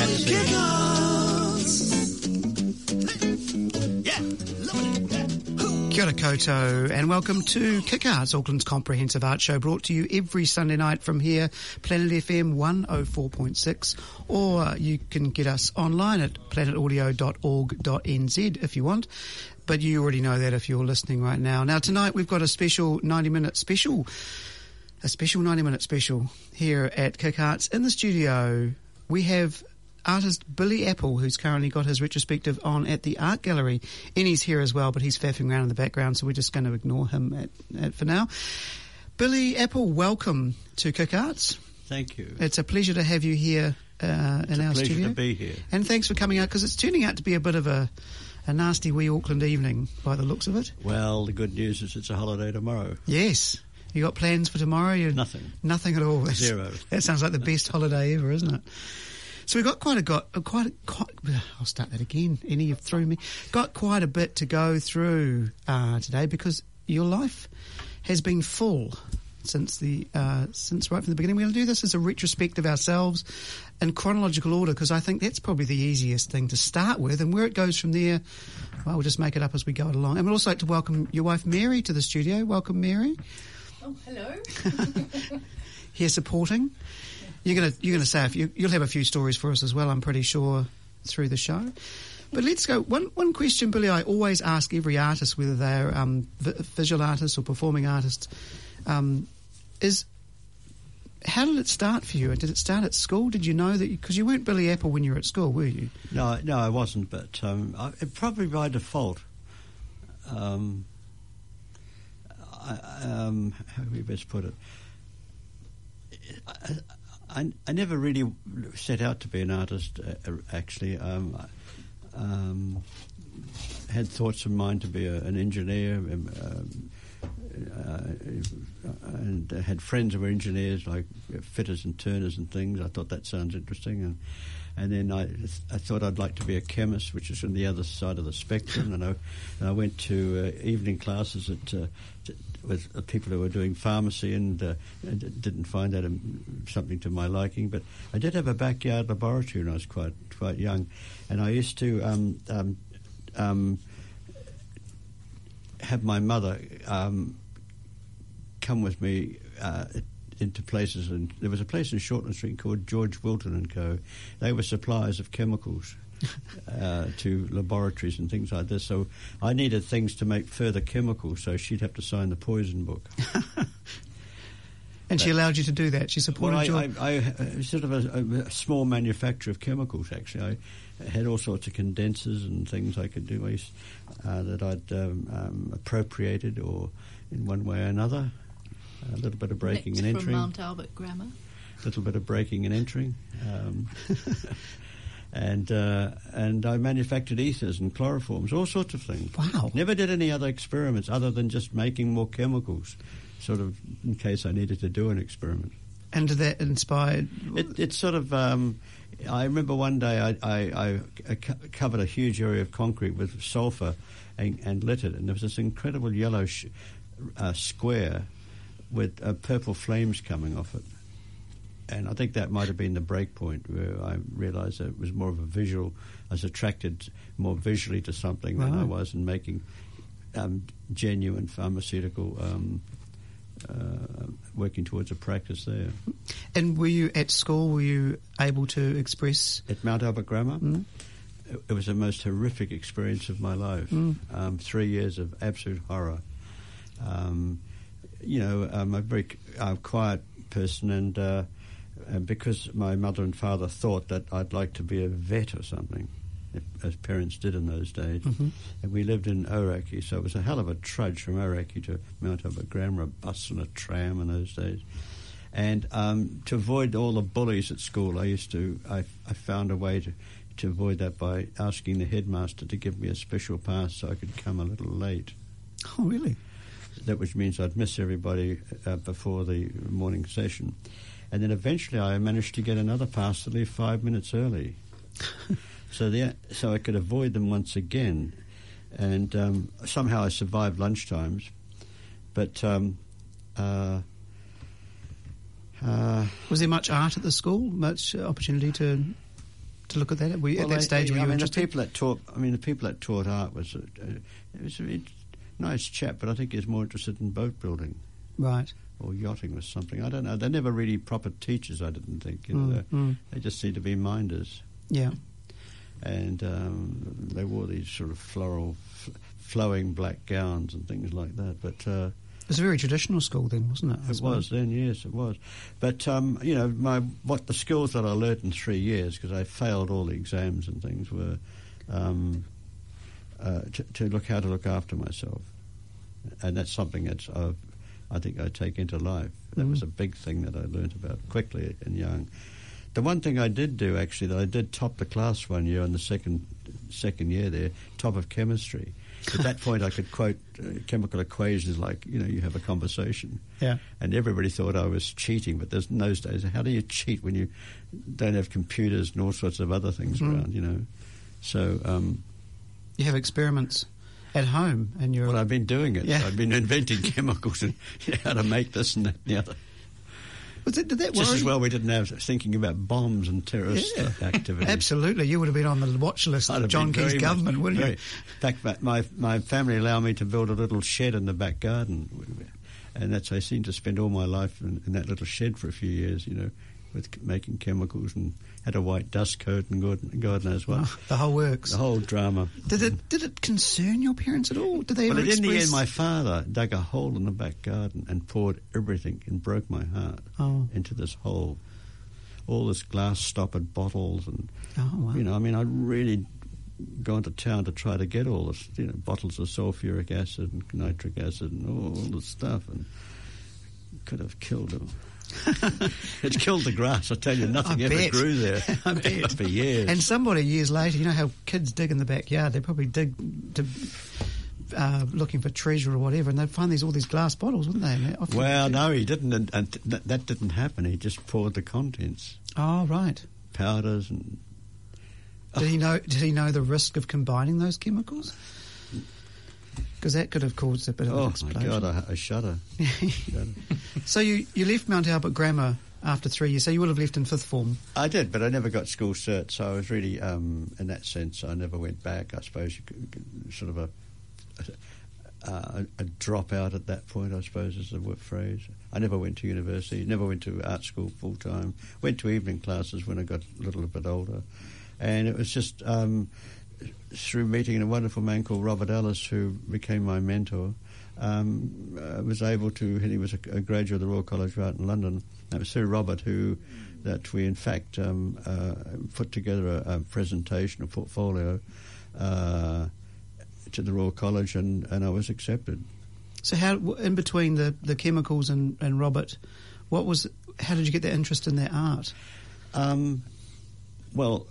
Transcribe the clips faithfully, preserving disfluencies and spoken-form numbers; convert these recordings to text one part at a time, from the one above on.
That's it. Kia ora koutou and welcome to Kick Arts, Auckland's comprehensive art show, brought to you every Sunday night from here, Planet F M one oh four point six, or you can get us online at planet audio dot org dot n z if you want, but you already know that if you're listening right now. Now tonight we've got a special ninety minute special, a special ninety minute special here at Kick Arts. In the studio we have artist Billy Apple, who's currently got his retrospective on at the Art Gallery. Ennie's here as well, but he's faffing around in the background, so we're just going to ignore him at, at, for now. Billy Apple, welcome to Kick Arts. Thank you. It's a pleasure to have you here uh, in our studio. It's a pleasure to be here. And thanks for coming out, because it's turning out to be a bit of a, a nasty wee Auckland evening by the looks of it. Well, the good news is it's a holiday tomorrow. Yes. You got plans for tomorrow? You're nothing. Nothing at all. Zero. That sounds like the best holiday ever, isn't it? So we've got quite a got quite a, quite. I'll start that again. Annie, you've thrown me. Got quite a bit to go through uh, today, because your life has been full since the uh, since right from the beginning. We're going to do this as a retrospective ourselves in chronological order, because I think that's probably the easiest thing to start with, and where it goes from there, well, we'll just make it up as we go along. And we'd also like to welcome your wife Mary to the studio. Welcome, Mary. Oh, hello. Here supporting. You're gonna you're gonna say a few, you'll have a few stories for us as well, I'm pretty sure, through the show. But let's go. One one question, Billy, I always ask every artist, whether they're um, v- visual artists or performing artists, um, is how did it start for you? Did it start at school? Did you know that? Because you, you weren't Billy Apple when you were at school, were you? No, no, I wasn't. But um, I, probably by default. Um, I, um, how do we best put it? I, I, I never really set out to be an artist, uh, actually. Um, I um, had thoughts in mind to be a, an engineer, um, uh, and had friends who were engineers, like fitters and turners and things. I thought that sounds interesting. And, and then I, I thought I'd like to be a chemist, which is on the other side of the spectrum. and, I, and I went to uh, evening classes at uh, t- with people who were doing pharmacy, and, uh, and didn't find that um, something to my liking. But I did have a backyard laboratory when I was quite quite young, and I used to um, um, um, have my mother um, come with me uh, into places. And there was a place in Shortland Street called George Wilton and Co. They were suppliers of chemicals uh, to laboratories and things like this. So I needed things to make further chemicals, so she'd have to sign the poison book. And but, she allowed you to do that? She supported well, your... I, I, I sort of a, a small manufacturer of chemicals, actually. I had all sorts of condensers and things I could do uh, that I'd um, um, appropriated or in one way or another. A little bit of breaking Next and entering. From Mount Albert Grammar. A little bit of breaking and entering. Um, and uh, and I manufactured ethers and chloroforms, all sorts of things. Wow. Never did any other experiments other than just making more chemicals, sort of in case I needed to do an experiment. And did that inspire... It, it sort of... Um, I remember one day I, I, I covered a huge area of concrete with sulphur and, and lit it, and there was this incredible yellow sh- uh, square with uh, purple flames coming off it. And I think that might have been the break point where I realised that it was more of a visual. I was attracted more visually to something wow. than I was in making um, genuine pharmaceutical, um, uh, working towards a practice there. And were you at school, were you able to express... At Mount Albert Grammar? Mm. It, it was the most horrific experience of my life. Mm. Um, three years of absolute horror. Um, you know, I'm a very uh, quiet person, and... Uh, And because my mother and father thought that I'd like to be a vet or something, as parents did in those days. Mm-hmm. And we lived in Orakei, so it was a hell of a trudge from Orakei to Mount Albert Grammar, a bus and a tram in those days. And um, to avoid all the bullies at school, I used to, I, I found a way to, to avoid that by asking the headmaster to give me a special pass so I could come a little late. Oh, really? That which means I'd miss everybody uh, before the morning session. And then eventually I managed to get another pass to leave five minutes early. so the, so I could avoid them once again. And um, somehow I survived lunchtimes. But... Um, uh, uh, was there much art at the school? Much opportunity to to look at that? Were you, Well, at that they- stage, were I you mean, the interested? people that taught. I mean, the people that taught art was. Uh, it was a very nice chap, but I think he's more interested in boat building Right. or yachting or something. I don't know. They're never really proper teachers. I didn't think. You know, Mm, they, mm. they just seemed to be minders, Yeah. and um, they wore these sort of floral, f- flowing black gowns and things like that. But. Uh, It was a very traditional school then, wasn't it? I It suppose? was then, yes, it was. But um, you know, my what the skills that I learnt in three years, because I failed all the exams and things, were um, uh, to, to look how to look after myself, and that's something that's I've, I think I take into life. That Mm. was a big thing that I learnt about quickly and young. The one thing I did do actually, that I did top the class one year in the second second year there, top of chemistry. At that point, I could quote uh, chemical equations like, you know, you have a conversation. Yeah. And everybody thought I was cheating, but there's in those days, how do you cheat when you don't have computers and all sorts of other things Mm. around, you know? So, um, You have experiments at home, and you're... well, I've been doing it. Yeah. I've been inventing chemicals and you know, how to make this and that and the other. Was it, did that Just worry as well we didn't have thinking about bombs and terrorist Yeah. activities. Absolutely. You would have been on the watch list I'd of have John been Key's very government, much- wouldn't very- you? In fact, my, my my family allowed me to build a little shed in the back garden, and that's I seemed to spend all my life in, in that little shed for a few years, you know, with c- making chemicals, and had a white dust coat and God, God knows what. Oh, the whole works. The whole drama. Did it did it concern your parents at all? Did they But ever in the express... end, my father dug a hole in the back garden and poured everything and broke my heart Oh. into this hole. All this glass stoppered bottles and, Oh, wow. you know, I mean, I'd really gone to town to try to get all this, you know, bottles of sulfuric acid and nitric acid and all, all this stuff, and could have killed them. It killed the grass, I tell you, nothing I ever bet. grew there I bet. for years. And somebody years later, you know how kids dig in the backyard, they probably dig to... Uh, looking for treasure or whatever, and they'd find these all these glass bottles, wouldn't they? And they often- Well, no, he didn't, and, and th- that didn't happen. He just poured the contents, Oh, right. powders and... Did he know? Did he know the risk of combining those chemicals? Because that could have caused a bit of an Oh, my explosion. God, I, I shudder. Shudder. So you, you left Mount Albert Grammar after three years. So you would have left in fifth form. I did, but I never got school cert, so I was really, um, in that sense, I never went back. I suppose you could, could- sort of a, a, a dropout at that point, I suppose is the word phrase. I never went to university, never went to art school full time. Went to evening classes when I got a little bit older, and it was just um, through meeting a wonderful man called Robert Ellis, who became my mentor. Um, I was able to. He was a, a graduate of the Royal College of Art in London. It was through Robert who that we, in fact, um, uh, put together a, a presentation, a portfolio, uh, to the Royal College, and, and I was accepted. So how, in between the, the chemicals and, and Robert, what was? How did you get that interest in that art? Um, well,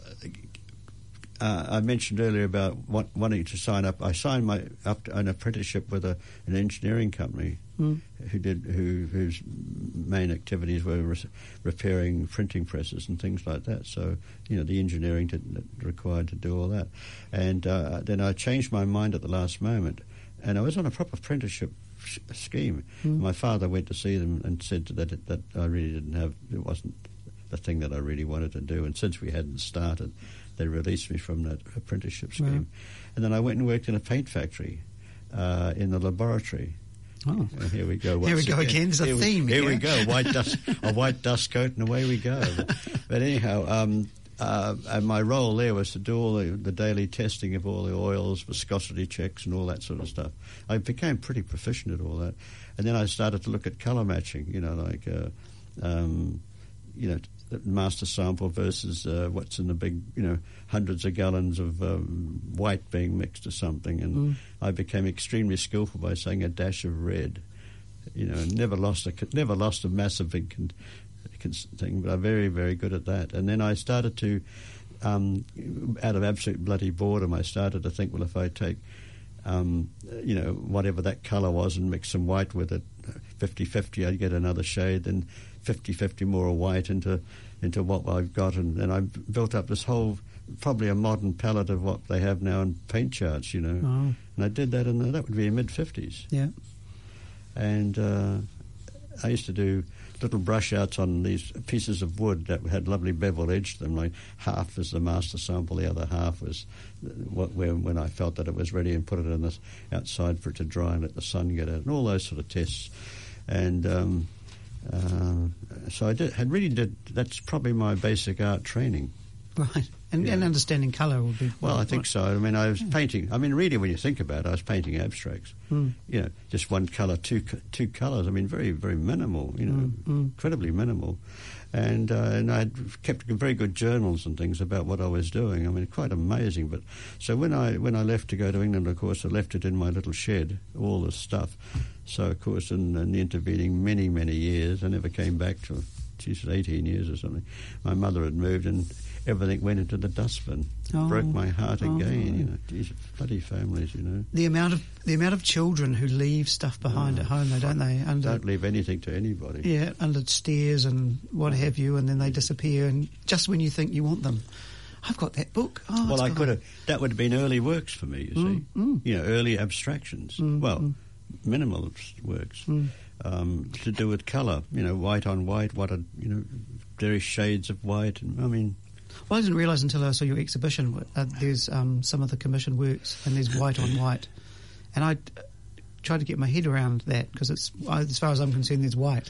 uh, I mentioned earlier about want, wanting to sign up. I signed my up to an apprenticeship with a, an engineering company Mm. who did who whose main activities were re- repairing printing presses and things like that. So you know the engineering to, required to do all that, and uh, then I changed my mind at the last moment, and I was on a proper apprenticeship sh- scheme. Mm. My father went to see them and said that it, that I really didn't have it wasn't the thing that I really wanted to do, and since we hadn't started, they released me from that apprenticeship scheme. Wow. And then I went and worked in a paint factory uh, in the laboratory. Oh, And here we go. Here we once go again. There's a Here we- theme Here here. we go. White dust, a white dust coat, and away we go. But, but anyhow, um, uh, and my role there was to do all the, the daily testing of all the oils, viscosity checks, and all that sort of stuff. I became pretty proficient at all that, and then I started to look at colour matching. You know, like uh, um, you know. The master sample versus uh, what's in the big, you know, hundreds of gallons of um, white being mixed or something, and Mm. I became extremely skillful by saying a dash of red, you know, and never lost a never lost a massive big con, con, thing, but I'm very very good at that. And then I started to, um, out of absolute bloody boredom, I started to think, well, if I take, um, you know, whatever that colour was and mix some white with it, fifty-fifty, I'd get another shade, then fifty-fifty more white into into what I've got, and then I built up this whole, probably a modern palette of what they have now in paint charts, you know. Oh. And I did that in the, that would be in mid-fifties. yeah. And uh, I used to do little brush outs on these pieces of wood that had lovely bevel edge to them. Like half was the master sample, the other half was what, where, when I felt that it was ready, and put it in this outside for it to dry and let the sun get out, and all those sort of tests. And um, uh, so I did, had really did. That's probably my basic art training. Right, and, Yeah. and understanding colour would be... Well, I think right. so. I mean, I was painting. I mean, really, when you think about it, I was painting abstracts. Mm. You know, just one colour, two co- two colours. I mean, very, very minimal. You know, Mm, mm. incredibly minimal. And uh, and I kept very good journals and things about what I was doing. I mean, quite amazing. But so when I when I left to go to England, of course, I left it in my little shed, all this stuff. So of course, in, in the intervening many many years, I never came back to. Geez, eighteen years or something. My mother had moved and everything went into the dustbin. Oh. Broke my heart Oh. again, you know. Geez, bloody families, you know. The amount of the amount of children who leave stuff behind Oh, at home, though, don't they? Under, Don't leave anything to anybody. yeah, under stairs and what have you, and then they disappear, and just when you think you want them. I've got that book. Oh, Well, it's I gone. could have. That would have been early works for me, you Mm, see. mm. You know, early abstractions. Mm, well, mm. minimal works. Mm. Um, to do with colour, you know, white on white, what a, you know, various shades of white. And I mean, Well, I didn't realise until I saw your exhibition, uh, there's um, some of the commissioned works, and there's white on white. And I uh, tried to get my head around that, because it's, uh, as far as I'm concerned, there's white.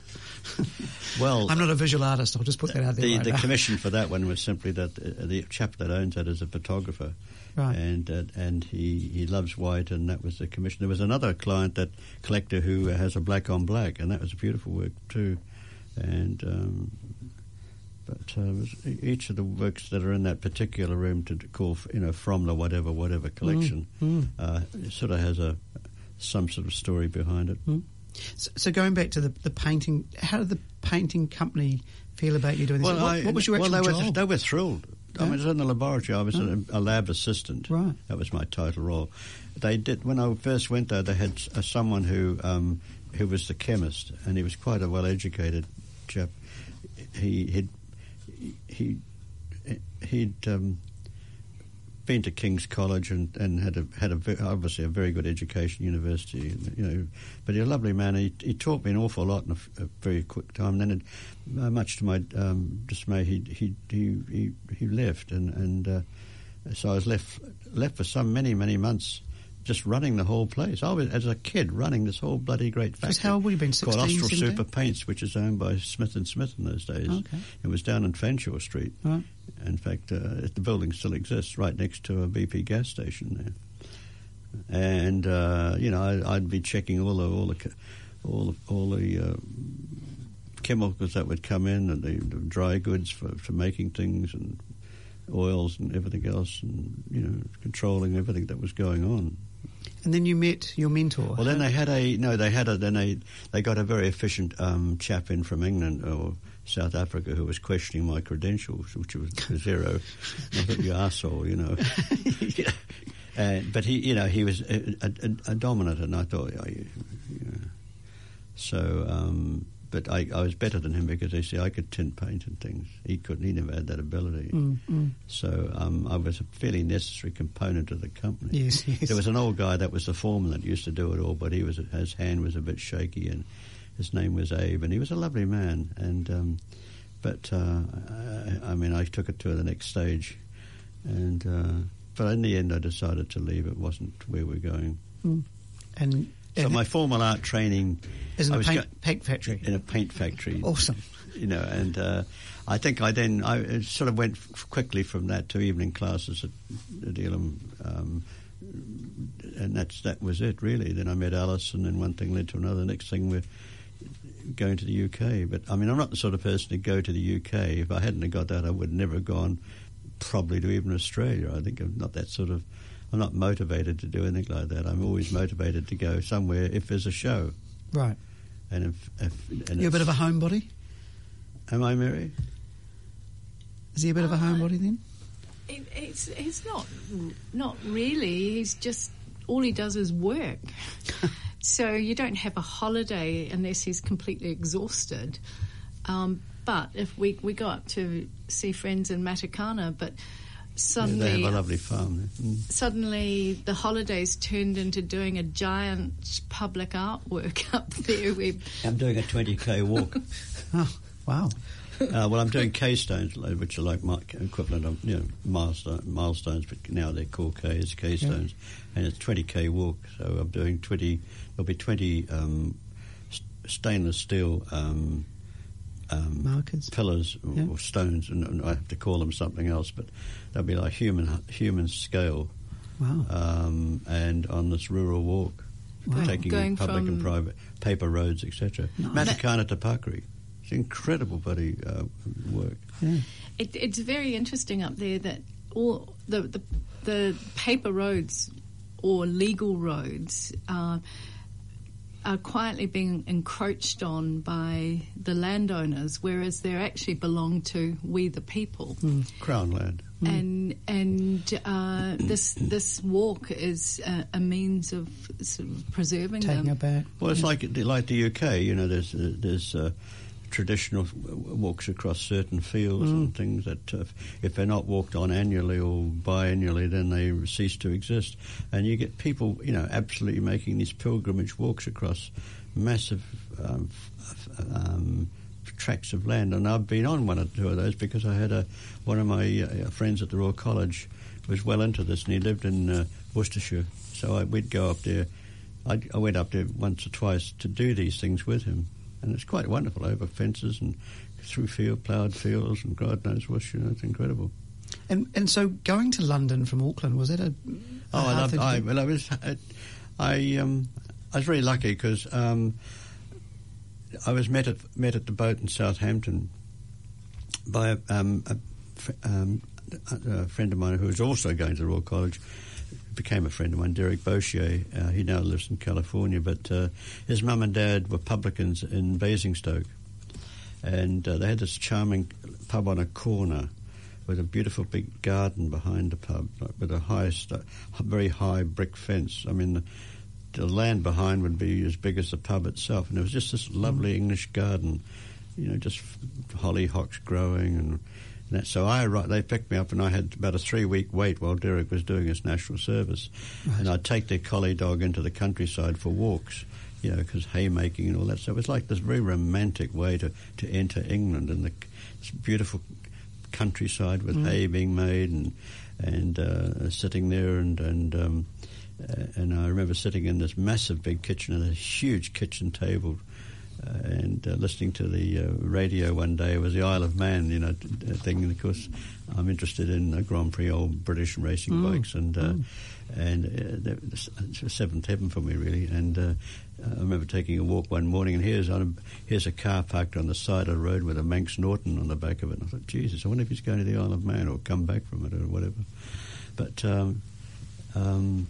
well, I'm not a visual artist, I'll just put that out there the, right the now. commission for that one was simply that uh, the chap that owns that is a photographer. Right. And uh, and he, he loves white, and that was the commission. There was another client, that collector, who has a black on black, and that was a beautiful work too. And um, but uh, it was each of the works that are in that particular room, to call, you know, from the whatever whatever collection, Mm, mm. Uh, it sort of has a some sort of story behind it. Mm. So, so going back to the, the painting, how did the painting company feel about you doing this? Well, what, I, what was your well, actual they were job? they were thrilled. I Yeah. was in the laboratory. I was Oh. a, a lab assistant. Right. That was my title role. They did when I first went there. They had uh, someone who um, who was the chemist, and he was quite a well-educated chap. He he'd he he'd um, been to King's College and, and had a, had a ve- obviously a very good education, university, you know. But he was a lovely man. He, he taught me an awful lot in a, f- a very quick time. And then, it, uh, much to my um, dismay, he he he he, he left, and and uh, so I was left left for some many many months, just running the whole place. I was, as a kid, running this whole bloody great factory. Because how old were you been, Called sixteen, Austral seventeen? Super Paints, which is owned by Smith and Smith in those days. Okay. It was down in Fanshawe Street. Right. In fact, uh, the building still exists right next to a B P gas station there. And uh, you know, I, I'd be checking all the all the ca- all the, all the uh, chemicals that would come in, and the, the dry goods for, for making things, and oils and everything else, and you know, controlling everything that was going on. And then you met your mentor. Well, then they had a no. They had a then they they got a very efficient um, chap in from England or South Africa who was questioning my credentials, which was zero. Not that you arsehole, you know. And but he, you know, he was a, a, a dominant, and I thought, oh, you, you know. So, um, but I, I was better than him because they see I could tint paint and things. He couldn't. He never had that ability. Mm, mm. So um, I was a fairly necessary component of the company. Yes, yes. There was an old guy that was the foreman that used to do it all, but he was his hand was a bit shaky, and his name was Abe, and he was a lovely man. And um, but uh, I, I mean, I took it to the next stage, and uh, but in the end, I decided to leave. It wasn't where we're going. Mm. And, So and my formal art training is in I a was paint, go- paint factory. in a paint factory. Awesome. You know, and uh, I think I then I sort of went f- quickly from that to evening classes at, at Elam, um, and that's that was it really. Then I met Alice, and then one thing led to another. The next thing we're going to the U K. But I mean, I'm not the sort of person to go to the U K. If I hadn't have got that, I would never have gone probably to even Australia. I think I'm not that sort of. I'm not motivated to do anything like that. I'm always motivated to go somewhere if there's a show. Right. And if, if and You're a bit of it's- a homebody? Am I, Mary? Is he a bit of a homebody then? It, it's it's not not really. He's just all he does is work. So you don't have a holiday unless he's completely exhausted. Um, but if we we go up to see friends in Matakana, but suddenly, yeah, they have a lovely farm there. Mm. Suddenly, the holidays turned into doing a giant public artwork up there. Where I'm doing a twenty k walk. Oh, wow. Uh, well, I'm doing K-stones, which are like my equivalent of, you know, milestone, milestones, but now they're called Ks, K-stones, yeah. And it's twenty k walk. So I'm doing twenty. There'll be twenty um, st- stainless steel um, um, markers, pillars, or, yeah. or stones, and, and I have to call them something else, but they'll be like human human scale. Wow! Um, and on this rural walk, wow. taking Going public from and private paper roads, et cetera. Nice. Matakana to Pakri. It's incredible bloody uh, work. Yeah. It, it's very interesting up there that all the the, the paper roads or legal roads uh, are quietly being encroached on by the landowners, whereas they actually belong to we the people. Mm. Crown land. Mm. And and uh, this this walk is a, a means of sort of preserving taking them. it back. Well, it's yeah. like like the U K. You know, there's uh, there's. Uh, traditional walks across certain fields mm. and things that uh, if they're not walked on annually or biannually, then they cease to exist. And you get people, you know, absolutely making these pilgrimage walks across massive um, um, tracts of land. And I've been on one or two of those because I had a one of my uh, friends at the Royal College was well into this, and he lived in uh, Worcestershire. So I, we'd go up there. I'd, I went up there once or twice to do these things with him. And it's quite wonderful, over fences and through field, ploughed fields, and God knows what, you know, it's incredible. And and so going to London from Auckland, was that a, a oh, I loved. I well, I was, I, I um, I was very lucky because um, I was met at met at the boat in Southampton by a, um, a, um, a friend of mine who was also going to the Royal College. Became a friend of mine, Derek Boshier. Uh, he now lives in California, but uh, his mum and dad were publicans in Basingstoke, and uh, they had this charming pub on a corner with a beautiful big garden behind the pub, like with a high, st- very high brick fence. I mean, the, the land behind would be as big as the pub itself, and it was just this lovely English garden, you know, just hollyhocks growing and. That, so I they picked me up, and I had about a three-week wait while Derek was doing his national service. Right. And I'd take their collie dog into the countryside for walks, you know, because haymaking and all that. So it was like this very romantic way to, to enter England, and the this beautiful countryside with mm. hay being made, and and uh, sitting there, and and um, uh, and I remember sitting in this massive big kitchen at a huge kitchen table. Uh, and uh, listening to the uh, radio one day. It was the Isle of Man, you know, thing. And of course, I'm interested in uh, Grand Prix old British racing mm. bikes, and uh, mm. and uh, it's a seventh heaven for me, really. And uh, I remember taking a walk one morning, and here's on a, here's a car parked on the side of the road with a Manx Norton on the back of it. And I thought, Jesus, I wonder if he's going to the Isle of Man or come back from it or whatever. But um, um,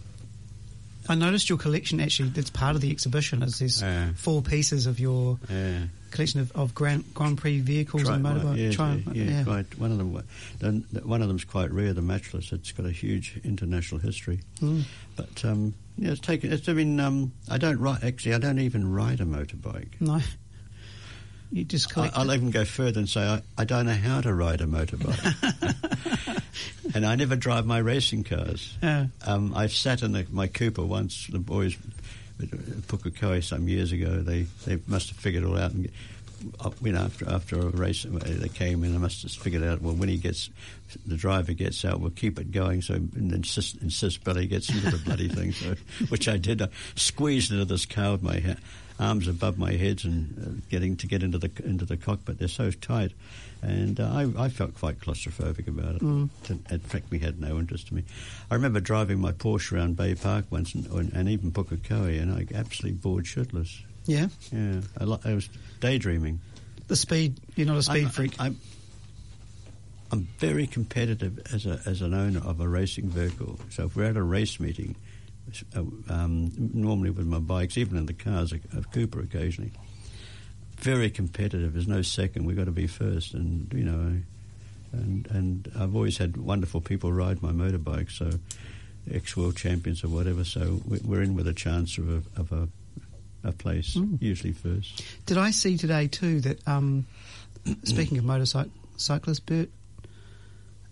I noticed your collection, actually, that's part of the exhibition, is there's yeah. four pieces of your yeah. collection of, of Grand, Grand Prix vehicles Tri- and motorbikes. Yeah, Tri- yeah, yeah, yeah. Quite, one of them, one of them's quite rare, the Matchless. It's got a huge international history. Mm. But, um, yeah, it's taken, it's, I mean, um, I don't ride, actually, I don't even ride a motorbike. No. You just collect I, I'll even go further and say I, I don't know how to ride a motorbike. And I never drive my racing cars. Yeah. Um, I sat in the, my Cooper once. The boys at Pukekohe some years ago, they, they must have figured it all out. And, you know, after after a race, they came in. They must have figured out. Well, when he gets, the driver gets out, we'll keep it going. So and insist, insist Billy gets into the bloody thing. So, which I did. I squeezed into this car with my ha- arms above my head and uh, getting to get into the into the cockpit. They're so tight. And uh, I, I felt quite claustrophobic about it. Mm. In fact, we had no interest in me. I remember driving my Porsche around Bay Park once, and, and even Pukekohe, and I absolutely bored shitless. Yeah? Yeah. I, I was daydreaming. The speed, you're not a speed I'm, freak? I'm, I'm very competitive as a as an owner of a racing vehicle. So if we're at a race meeting, um, normally with my bikes, even in the cars, a, a Cooper occasionally, very competitive. There's no second. We've got to be first. And, you know, and and I've always had wonderful people ride my motorbike, so ex-world champions or whatever. So we're in with a chance of a, of a, a place, mm. usually first. Did I see today, too, that, um, speaking of motorcyclists, Bert,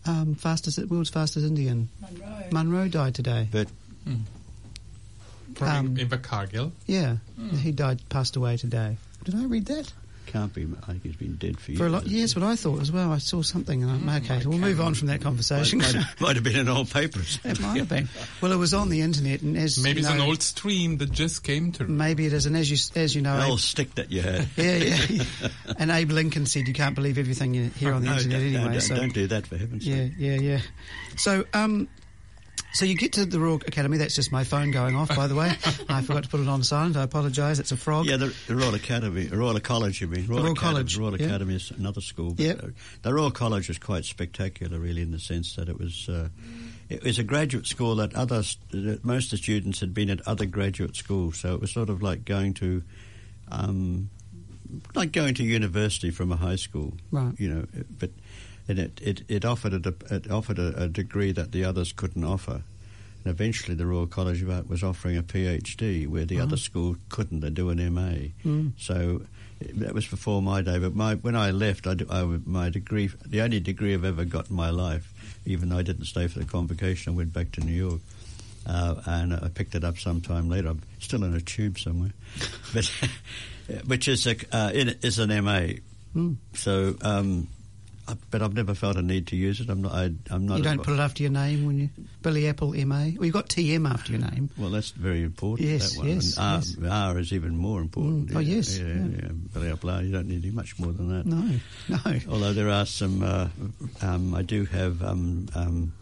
um, fastest, world's fastest Indian? Monroe. Monroe died today. But Mm. From Um, in Invercargill. Yeah, Mm. he died, passed away today. Did I read that? can't be. I think he's been dead for years. For a lot, yes, what I thought as well. I saw something. And I, okay, I we'll move can't- on from that conversation. Might, might, might have been in old papers. It might have been. Well, it was on the internet, and as Maybe you it's know, an old stream that just came through. Maybe it is, and as you as you know, An Abe, old stick that you had. yeah, yeah. And Abe Lincoln said you can't believe everything you hear on the No, internet don't, anyway. don't, so don't do that, for heaven's yeah, sake. yeah, yeah. So, um, so you get to the Royal Academy. That's just my phone going off, by the way. I forgot to put it on silent. I apologise. It's a frog. Yeah, the, the Royal Academy, the Royal College, you mean? Royal Academy, College, Royal yeah. Academy is another school. but, Yep. uh, The Royal College was quite spectacular, really, in the sense that it was uh, it was a graduate school that other st- that most of the students had been at other graduate schools. So it was sort of like going to um, like going to university from a high school, Right. You know, but and it it, it offered a de- it offered a, a degree that the others couldn't offer. And eventually, the Royal College of Art was offering a PhD where the Oh. other school couldn't. They do an M A. Mm. So it- that was before my day. But my, when I left, I, d- I w- my degree, the only degree I've ever got in my life, even though I didn't stay for the convocation, I went back to New York. Uh, and I picked it up sometime later. I'm still in a tube somewhere, but which is a uh, in, is an M A. Mm. So, um, I, but I've never felt a need to use it. I'm not. I, I'm not. You a- don't put it after your name when you Billy Apple M A. Well, you've got T M after your name. Well, that's very important. Yes, that one. yes, And R, yes. R is even more important. Mm. Oh, yes, Yeah, yeah. yeah. Billy Apple R, you don't need much more than that. No, no. Although there are some, uh, um, I do have, um, um,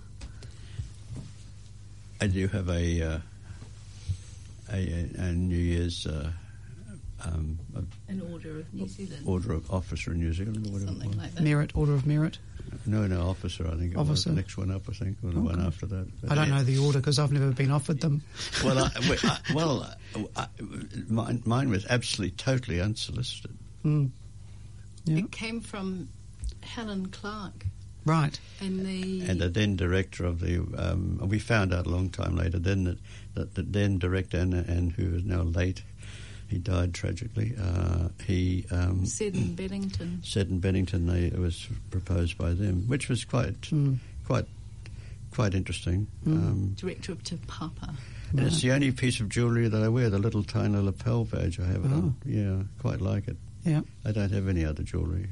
I do have a, uh, a, a New Year's uh, um, An Order of New Zealand. Order of Officer in New Zealand, or whatever it Something was. like that. Merit, Order of Merit. No, no, Officer. I think it was Officer. the next one up. I think, or the Oh, one God. after that. I don't know the order because I've never been offered them. Well, I, I, well, I, mine, mine was absolutely, totally unsolicited. Mm. Yeah. It came from Helen Clark Right. and the And the then director of the, um, we found out a long time later then that, that the then director, and, and who is now late, he died tragically. Uh, he um, Seddon Bennington. said in Bennington they, it was proposed by them, which was quite, Mm. quite, quite interesting. Mm. Um, Director of Te Papa. and it's the only piece of jewellery that I wear, the little tiny lapel badge I have it Oh. on. Yeah, quite like it. Yeah. I don't have any other jewellery.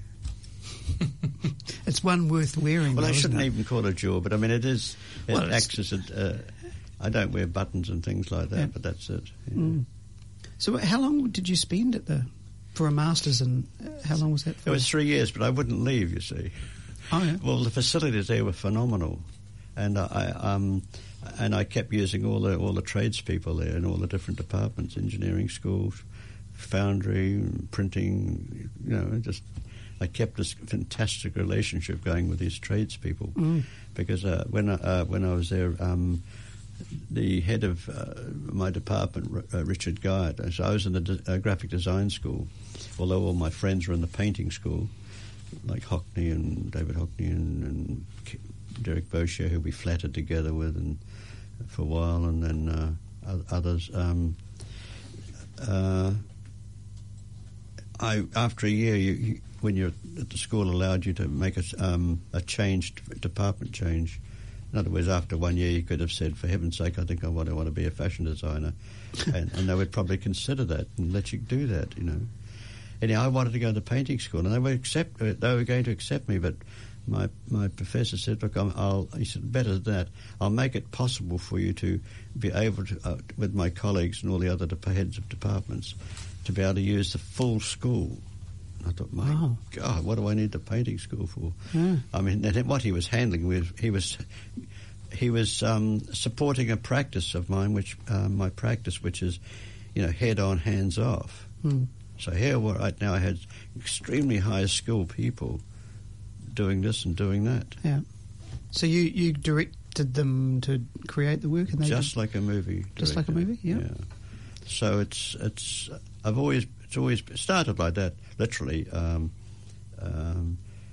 It's one worth wearing. Well, though, I isn't shouldn't it? even call it jewel, but I mean, it is. It Well, it's- acts as a. Uh, I don't wear buttons and things like that, Yeah. but that's it. Yeah. Mm. So, how long did you spend at the for a masters, and uh, how long was that for? It was three years, but I wouldn't leave. You see, Oh yeah. well, the facilities there were phenomenal, and I um, and I kept using all the all the tradespeople there in all the different departments: engineering school, foundry, printing. You know, just I kept this fantastic relationship going with these tradespeople. Mm. Because uh, when I, uh, when I was there, um, the head of uh, my department, uh, Richard Guyatt, so I was in the de- uh, graphic design school, although all my friends were in the painting school, like Hockney and David Hockney and, and K- Derek Boshier, who we flattered together with and for a while, and then uh, o- others. Um, uh, I after a year, you, you, when you're at the school, allowed you to make a, um, a change, department change. In other words, after one year, you could have said, "For heaven's sake, I think I want to want to be a fashion designer," and, and they would probably consider that and let you do that. You know. Anyhow, I wanted to go to painting school, and they would accept. They were going to accept me, but my my professor said, "Look, I'm, I'll." He said, "Better than that, I'll make it possible for you to be able to, uh, with my colleagues and all the other de- heads of departments, to be able to use the full school." I thought, my Wow. God, what do I need the painting school for? Yeah. I mean, and what he was handling was he was he was um, supporting a practice of mine, which uh, my practice, which is, you know, head on, hands off. Mm. So here, right now, I had extremely high skilled people doing this and doing that, Yeah. So you, you directed them to create the work, and they just did? like a movie. Just like a director. movie, yeah. So it's it's I've always it's always started like that, literally. Um, um,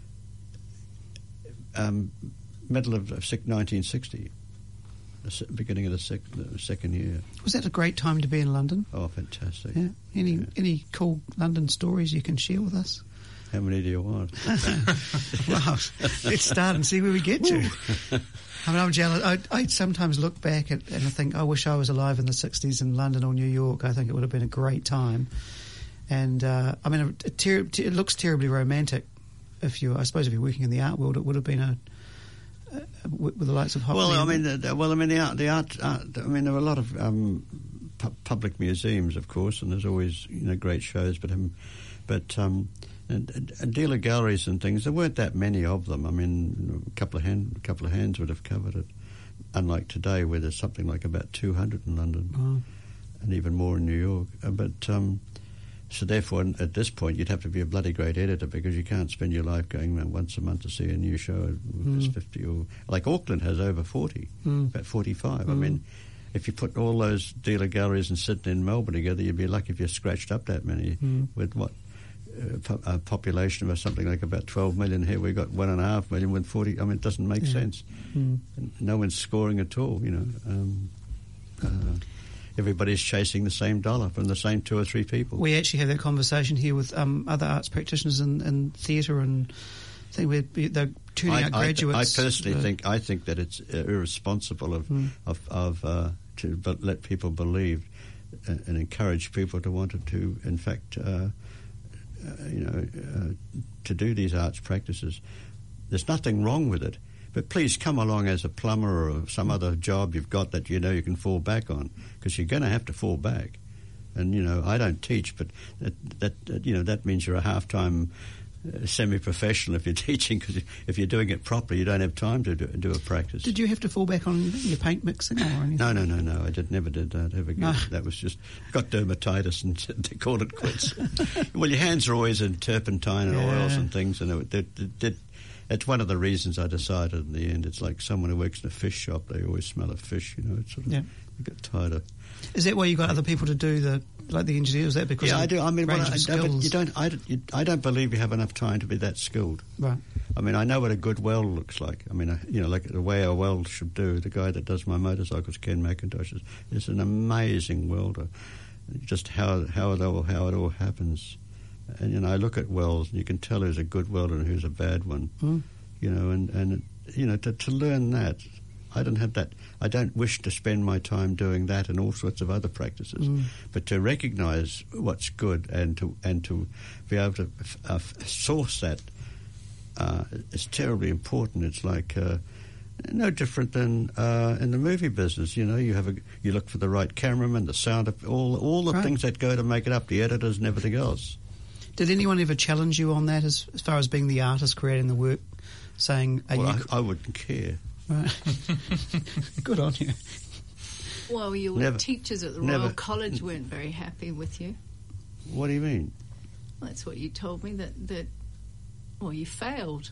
um, middle of nineteen sixty, the se- beginning of the, sec- the second year. Was that a great time to be in London? Oh, fantastic! Yeah. Any Yeah. any cool London stories you can share with us? How many do you want? Well, let's start and see where we get to. I mean, I'm jealous. I, I sometimes look back at, and I think, I wish I was alive in the sixties in London or New York. I think it would have been a great time. And, uh, I mean, it, ter- it looks terribly romantic. If you, I suppose if you're working in the art world, it would have been a, a with the likes of Hockney. Well, I mean, the, the, well, I mean, the art, the art, art, I mean, there were a lot of um, pu- public museums, of course, and there's always, you know, great shows, but, um, but, um, and, and dealer galleries and things, there weren't that many of them. I mean, a couple of hand, a couple of hands would have covered it. Unlike today, where there's something like about two hundred in London, Oh. and even more in New York. Uh, but um, so therefore, at this point, you'd have to be a bloody great editor, because you can't spend your life going around once a month to see a new show. There's Mm. fifty or like Auckland has over forty, Mm. about forty-five. I Mm. mean, if you put all those dealer galleries in Sydney and Melbourne together, you'd be lucky if you scratched up that many. Mm. With what uh, po- a population of something like about twelve million here, we've got one and a half million with forty. I mean, it doesn't make Yeah. sense. Mm. And no one's scoring at all, you know. Um, uh, everybody's chasing the same dollar from the same two or three people. We actually had that conversation here with um, other arts practitioners in, in theatre, and I think we're, they're tuning I, out I, graduates. I personally uh, think I think that it's uh, irresponsible of Mm. of, of uh, to but let people believe and, and encourage people to want to, to in fact, uh, uh, you know, uh, to do these arts practices. There's nothing wrong with it, but please come along as a plumber or some other job you've got that you know you can fall back on, because you're going to have to fall back. And you know, I don't teach, but that, that, that you know that means you're a half-time uh, semi-professional if you're teaching, because if you're doing it properly, you don't have time to do, do a practice. Did you have to fall back on your paint mixing or anything? No, no, no, no. I did never did that ever again. No. That was just got dermatitis and they called it quits. Well, your hands are always in turpentine and Yeah. oils and things, and it, it, it, it, it's one of the reasons I decided in the end. It's like someone who works in a fish shop; they always smell of fish. You know, it's sort of Yeah. you get tired of. Is that why you got other people to do the like the engineers? Is that because Yeah, of I do. I mean, well, range I, of no, but skills? you don't. I, don't- you, I don't believe you have enough time to be that skilled. Right. I mean, I know what a good weld looks like. I mean, I, you know, like the way a weld should do. The guy that does my motorcycles, Ken McIntosh, is, is an amazing welder. Just how how it all how it all happens, and you know, I look at welds, and you can tell who's a good welder and who's a bad one. Mm. You know, and and you know, to to learn that, I don't have that. I don't wish to spend my time doing that and all sorts of other practices, Mm. but to recognise what's good and to and to be able to uh, source that. Uh, it's terribly important. It's like uh, no different than uh, in the movie business. You know, you have a you look for the right cameraman, the sound, all all the Right. things that go to make it up, the editors and everything else. Did anyone ever challenge you on that, as, as far as being the artist creating the work, saying, "Are Well, you?" I, I wouldn't care. Right. Good on you. Well, your Never- teachers at the never- Royal College weren't very happy with you. What do you mean? That's what you told me, that, that well, you failed.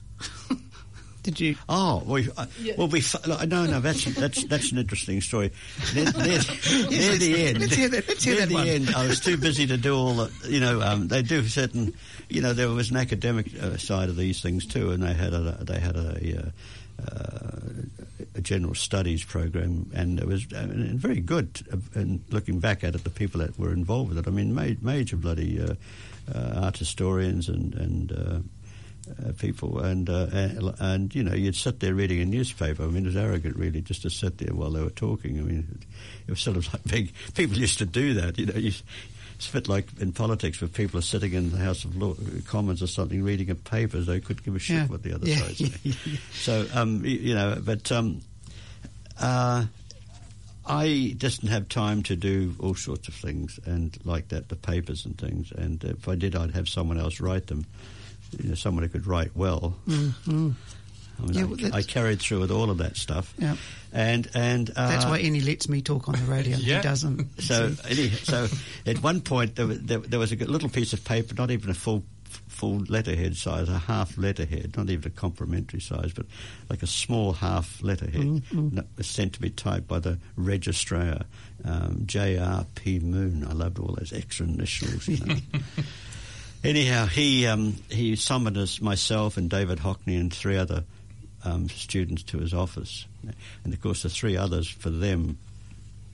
Did you? Oh, well, uh, Yeah. well we f- look, no, no, that's that's that's an interesting story. Near, near, near the end, let's hear that- let's hear near that the one. end, I was too busy to do all the, you know, um, they do certain, you know, there was an academic uh, side of these things too, and they had a they had a. Uh, uh, a general studies program, and it was uh, and very good. Uh, and looking back at it, the people that were involved with it, I mean, ma- major bloody uh, uh, art historians and and uh, uh, people, and, uh, and and you know, you'd sit there reading a newspaper. I mean, it was arrogant, really, just to sit there while they were talking. I mean, it, it was sort of like big. People used to do that, you know. You, It's a bit like in politics where people are sitting in the House of Law, Commons or something reading a paper. They could give a shit Yeah. what the other Yeah, side yeah, says. yeah, yeah. So, um, you, you know, but um, uh, I didn't have time to do all sorts of things and like that, the papers and things. And if I did, I'd have someone else write them. You know, someone who could write well. Mm-hmm. I mean, Yeah, I, well, that's- I carried through with all of that stuff. Yeah. And and uh, That's why Annie lets me talk on the radio. Yeah. He doesn't. So, any, so at one point there was, there, there was a little piece of paper, not even a full full letterhead size, a half letterhead, not even a complimentary size, but like a small half letterhead, Mm-hmm. that was sent to be typed by the registrar, um, J R P Moon. I loved all those extra initials. You know. Anyhow, he um, he summoned us, myself and David Hockney and three other um, students to his office, and of course the three others, for them,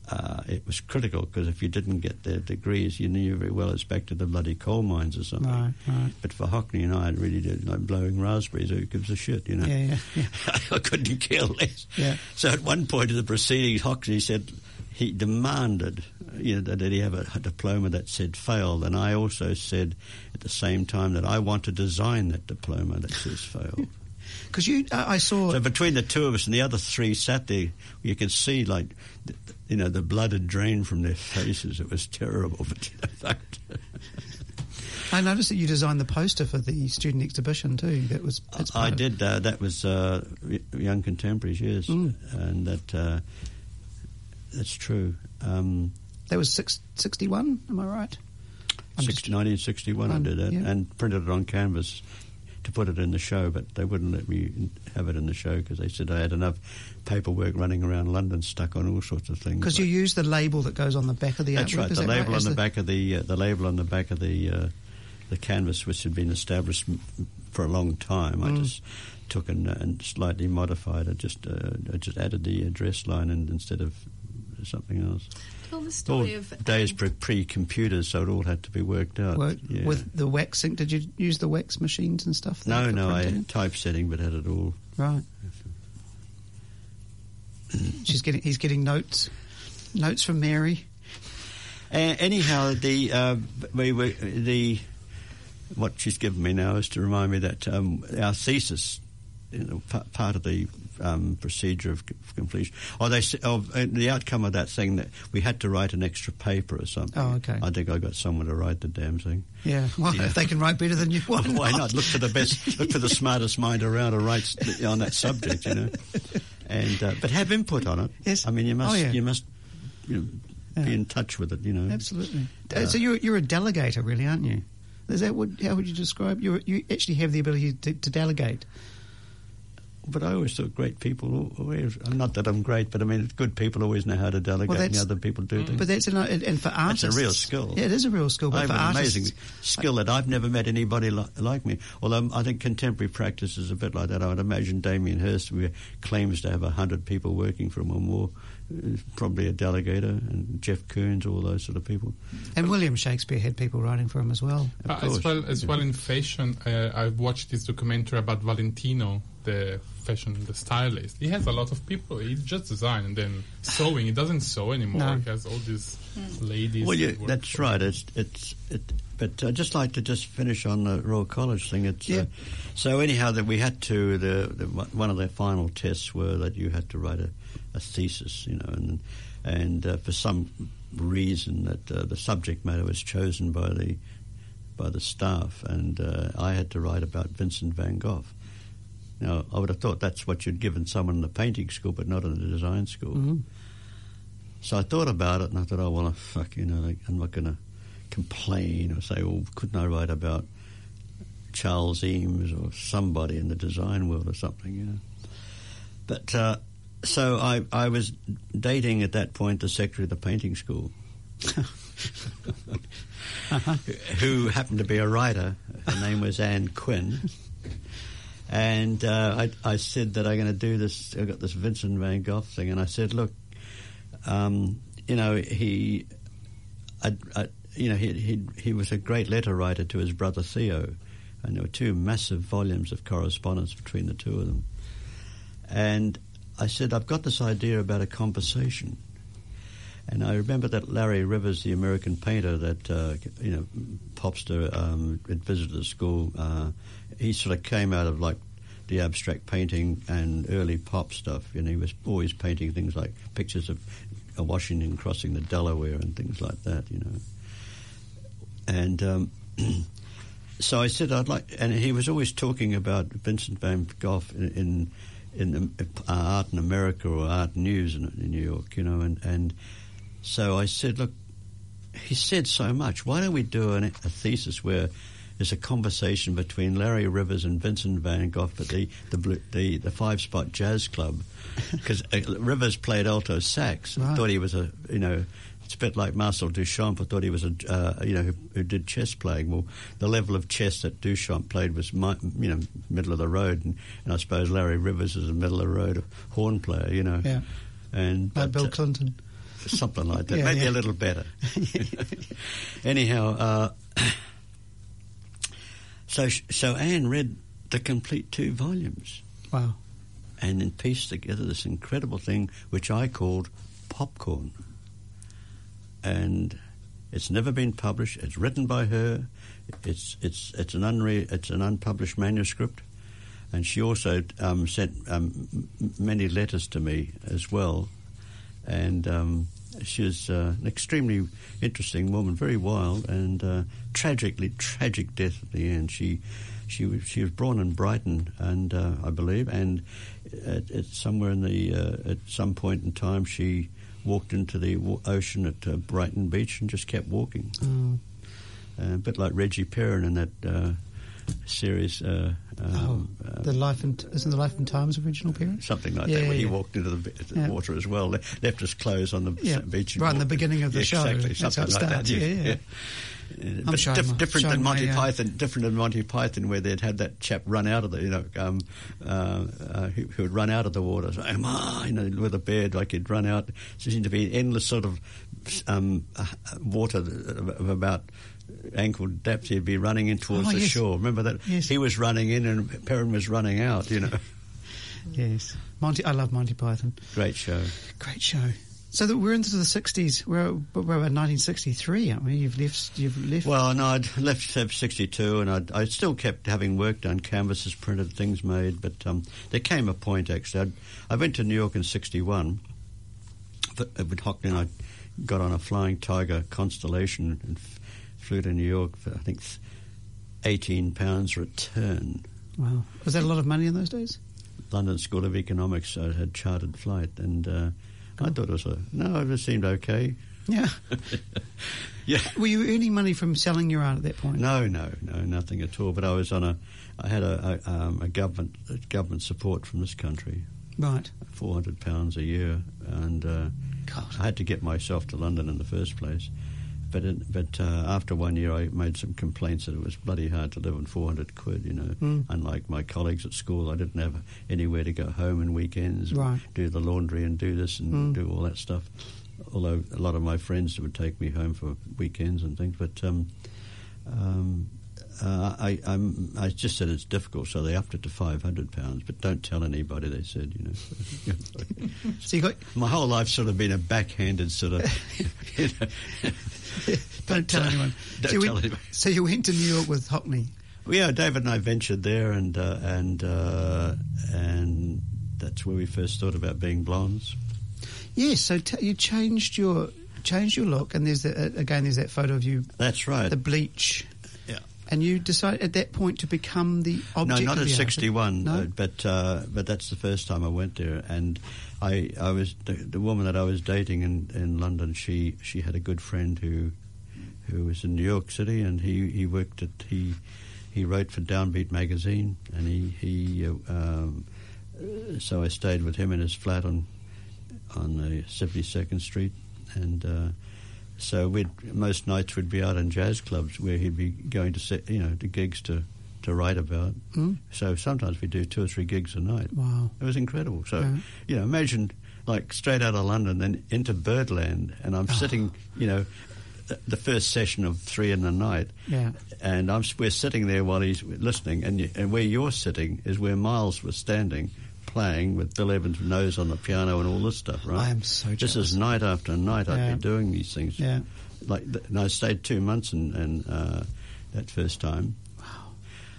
uh, it was critical, because if you didn't get their degrees, you knew very well it's back to the bloody coal mines or something. Right, right. But for Hockney and I, it really did, like blowing raspberries, who gives a shit, you know? Yeah, yeah, yeah. I couldn't care less. Yeah. So at one point of the proceedings, Hockney said he demanded, you know, that he have a, a diploma that said failed, and I also said at the same time that I want to design that diploma that says failed. Because you, uh, I saw... So between the two of us and the other three sat there, you could see, like, th- you know, the blood had drained from their faces. It was terrible. But you know, that I noticed that you designed the poster for the student exhibition too. That was it's I part of- did. Uh, that was uh, Young Contemporaries, yes, Mm. and that uh, that's true. Um, That was six, sixty-one. Am I right? I'm six, just- nineteen sixty-one, I Um, did that, yeah. and printed it on canvas to put it in the show, but they wouldn't let me have it in the show because they said I had enough paperwork running around London stuck on all sorts of things. Because like- you use the label that goes on the back of the That's artwork. right. Is The that right? label As on the, back of the uh, the label on the back of the uh, the canvas, which had been established m- for a long time, I Mm. just took and, uh, and slightly modified it. Just uh, I just added the address line in, instead of something else. Tell the All story of days um, pre- pre-computers, so it all had to be worked out. Work, yeah. with the waxing. Did you use the wax machines and stuff? there no, for no, I printing? had typesetting, but had it all. Right. She's getting. He's getting notes. Notes from Mary. Uh, anyhow, the uh, we were the what she's given me now is to remind me that um, our thesis, you know, p- part of the um, procedure of c- completion, or they s- of uh, the outcome of that thing that we had to write an extra paper or something. Oh, okay. I think I got someone to write the damn thing. Yeah. Well, Yeah. if they can write better than you, why, Why not? Look for the best, look for the smartest mind around who writes th- on that subject, you know. And uh, but have input on it. Yes. I mean, you must, Oh, yeah. you must, you know, Yeah. be in touch with it, you know. Absolutely. Uh, Uh, so you're you're a delegator, really, aren't you? Is that what? How would you describe? You you actually have the ability to, to delegate. But I always thought great people always, not that I'm great, but I mean, good people always know how to delegate, Well, and that's- other people do things. But that's an, and and for artists, It's a real skill. Yeah, it is a real skill. But I have for an artists, amazing skill that I've never met anybody li- like me. Although I think contemporary practice is a bit like that. I would imagine Damien Hirst, who claims to have a hundred people working for him or more, is probably a delegator, and Jeff Koons, all those sort of people. and William Shakespeare had people writing for him as well. Of Uh, course. as well as well in fashion, uh, I watched this documentary about Valentino, the fashion, the stylist. He has a lot of people. He just design and then sewing. He doesn't sew anymore. No. He has all these ladies. Well, yeah, that work that's for right. him. It's it's it. But I'd just like to just finish on the Royal College thing. It's Yeah. uh, so anyhow that we had to the, the one of the final tests were that you had to write a, a thesis, you know, and and uh, for some reason that uh, the subject matter was chosen by the by the staff, and uh, I had to write about Vincent van Gogh. Now, I would have thought that's what you'd given someone in the painting school, but not in the design school. Mhm. So I thought about it, and I thought, oh, well, fuck, you know, like, I'm not going to complain or say, well, couldn't I write about Charles Eames or somebody in the design world or something, you know. But uh, so I, I was dating at that point the secretary of the painting school, Uh-huh. who happened to be a writer. Her name was Anne Quinn. And uh, I, I said that I'm going to do this. I got this Vincent van Gogh thing, and I said, look, um, you know, he, I, I, you know, he, he he was a great letter writer to his brother Theo, and there were two massive volumes of correspondence between the two of them. And I said, I've got this idea about a conversation. And I remember that Larry Rivers, the American painter that, uh, you know, Popster um, had visited the school, uh, he sort of came out of, like, the abstract painting and early pop stuff. And he was always painting things like pictures of uh, Washington crossing the Delaware and things like that, you know. And um, so I said I'd like... And he was always talking about Vincent van Gogh in... in in the, uh, art in America or art news in, in New York, you know, and, and so I said, look, he said so much. Why don't we do an, a thesis where there's a conversation between Larry Rivers and Vincent van Gogh at the the, blue, the, the Five Spot Jazz Club, because uh, Rivers played alto sax. Right. Thought he was a, you know, it's a bit like Marcel Duchamp. I thought he was a, uh, you know, who, who did chess playing. Well, the level of chess that Duchamp played was, my, you know, middle of the road, and, and I suppose Larry Rivers is a middle of the road horn player, you know. Yeah. And Like but, Bill uh, Clinton. something like that. Yeah, Maybe yeah. a little better. Anyhow, uh, so sh- so Anne read the complete two volumes. Wow. And then pieced together this incredible thing which I called Popcorn. And it's never been published. It's written by her. It's it's it's an unre- it's an unpublished manuscript. And she also um, sent um, m- many letters to me as well. And um, she was uh, an extremely interesting woman, very wild, and uh, tragically tragic death at the end. She she was she was born in Brighton, and uh, I believe, and at, at somewhere in the uh, at some point in time, she walked into the w- ocean at uh, Brighton Beach and just kept walking. Mm. Uh, a bit like Reggie Perrin in that uh, series. Uh, um, oh, uh, the Life and isn't the Life and Times original parents? Something like Yeah, that, where yeah. he walked into the, the Yeah. water as well, le- left his clothes on the Yeah, beach. and right in the walked- beginning of the yeah, show. Exactly, That's how something it like starts, that. yeah, yeah. Uh, I'm but showing diff- my- different showing than Monty my, uh, Python. Different than Monty Python, where they'd had that chap run out of the, you know, um, uh, uh, who, who would run out of the water, so, "Am I?" you know, with a beard, like he'd run out. There seemed to be endless sort of um, uh, water of about ankle depth. He'd be running in towards Oh, the yes. shore. Remember that? Yes. He was running in, and Perrin was running out. You know, Yes. Monty. I love Monty Python. great show. Great show. So that we're into the sixties. We're, we're about nineteen sixty-three, aren't we? You've left. You've left. Well, no, I'd left sixty-two, and I'd, I still kept having work done, canvases printed, things made. But um, there came a point, actually. I'd, I went to New York in sixty-one. But with Hockney, I got on a Flying Tiger Constellation and f- flew to New York for, I think, eighteen pounds return. Wow. Was that a lot of money in those days? London School of Economics uh, had chartered flight, and uh, I thought it was a... No, it seemed okay. Yeah. Yeah. Were you earning money from selling your art at that point? No, no, no, nothing at all. But I was on a, I had a, a, um, a government a government support from this country, Right. four hundred pounds a year, and uh, God. I had to get myself to London in the first place. But it, but uh, after one year, I made some complaints that it was bloody hard to live on four hundred quid. You know, Mm. unlike my colleagues at school, I didn't have anywhere to go home in weekends, Right. do the laundry and do this and Mm. do all that stuff. Although a lot of my friends would take me home for weekends and things, but um, um, uh, I, I'm, I just said it's difficult, so they upped it to five hundred pounds. But don't tell anybody. They said, you know. So you got. My whole life's sort of been a backhanded sort of. You know, Don't tell uh, anyone. don't so, you tell went, anybody. so you went to New York with Hockney. Well, yeah, David and I ventured there, and uh, and uh, and that's where we first thought about being blondes. Yes. So t- you changed your changed your look, and there's the, uh, again there's that photo of you, That's right. the bleach, Yeah. and you decided at that point to become the object. No, not of at the art. sixty-one, No? uh, but uh, but that's the first time I went there, and I I was the, the woman that I was dating in, in London. She she had a good friend who who was in New York City, and he, he worked at he he wrote for Downbeat magazine, and he he uh, um, uh, so I stayed with him in his flat on on the seventy-second Street, and. Uh, So we'd most nights we'd be out in jazz clubs where he'd be going to set, you know, to gigs to, to write about. Mm. So sometimes we do two or three gigs a night. Wow. It was incredible. So Yeah. you know, imagine like straight out of London, then into Birdland, and I'm Oh. sitting, you know, th- the first session of three in the night, Yeah. and I'm s- we're sitting there while he's listening, and you, and where you're sitting is where Miles was standing, playing with Bill Evans' nose on the piano and all this stuff, right? I am so This jealous. is night after night I'd Yeah. be doing these things. Yeah. Like, th- and I stayed two months in, in uh, that first time. Wow.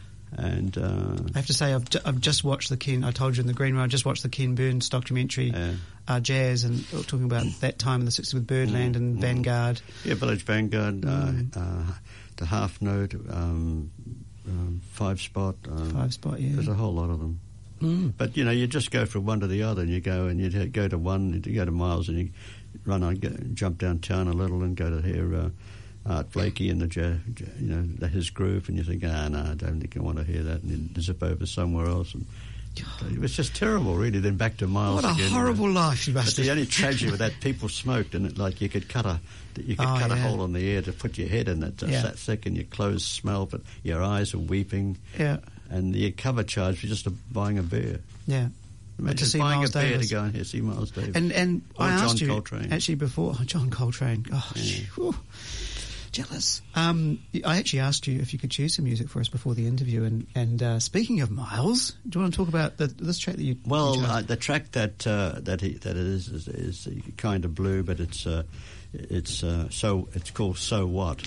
And uh, I have to say, I've, ju- I've just watched the Ken. I told you in the green room. I just watched the Ken Burns documentary, Yeah. uh, Jazz, and talking about that time in the sixties with Birdland and Mm. Vanguard. yeah, Village Vanguard, Mm. uh, uh, the Half Note, um, um, Five Spot. Um, Five Spot, yeah. There's a whole lot of them. Mm. But, you know, you just go from one to the other, and you go and you go to one, you go to Miles, and you run on, go, jump downtown a little and go to hear uh, Art Blakey and the, ja- ja- you know, the, his groove, and you think, ah, no, I don't think I want to hear that, and you zip over somewhere else. And it was just terrible, really. Then back to Miles What a again. horrible you know. life you But must the have. only tragedy with that, people smoked, and it, like you could cut a you could Oh, cut a yeah. hole in the air to put your head in it. It's Yeah. that thick, and your clothes smell, but your eyes are weeping. Yeah, And the cover charge for just a, buying a beer. yeah. Imagine to see buying Miles a beer Davis. to go and hear see Miles Davis. And and Or I John asked you Coltrane. actually before oh, John Coltrane. Oh, Yeah. whew, jealous. Um, I actually asked you if you could choose some music for us before the interview. And and uh, speaking of Miles, do you want to talk about the, this track that you? Well, you chose? uh, the track that uh, that he, that it is is, is kind of blue, but it's uh, it's uh, so it's called So What,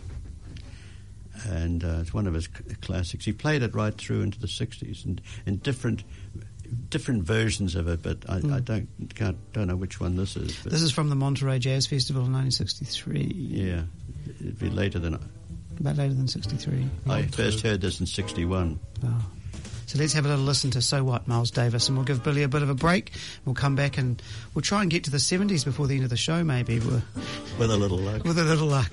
and uh, it's one of his c- classics. He played it right through into the sixties, and in different different versions of it. But I, Mm. I don't can't, don't know which one this is. But This is from the Monterey Jazz Festival in nineteen sixty-three. yeah, it'd be later than About later than sixty-three. I Montreux. first heard this in sixty-one. Oh. So let's have a little listen to So What, Miles Davis, and we'll give Billy a bit of a break. We'll come back and we'll try and get to the seventies before the end of the show, maybe, with, With a little luck. with a little luck.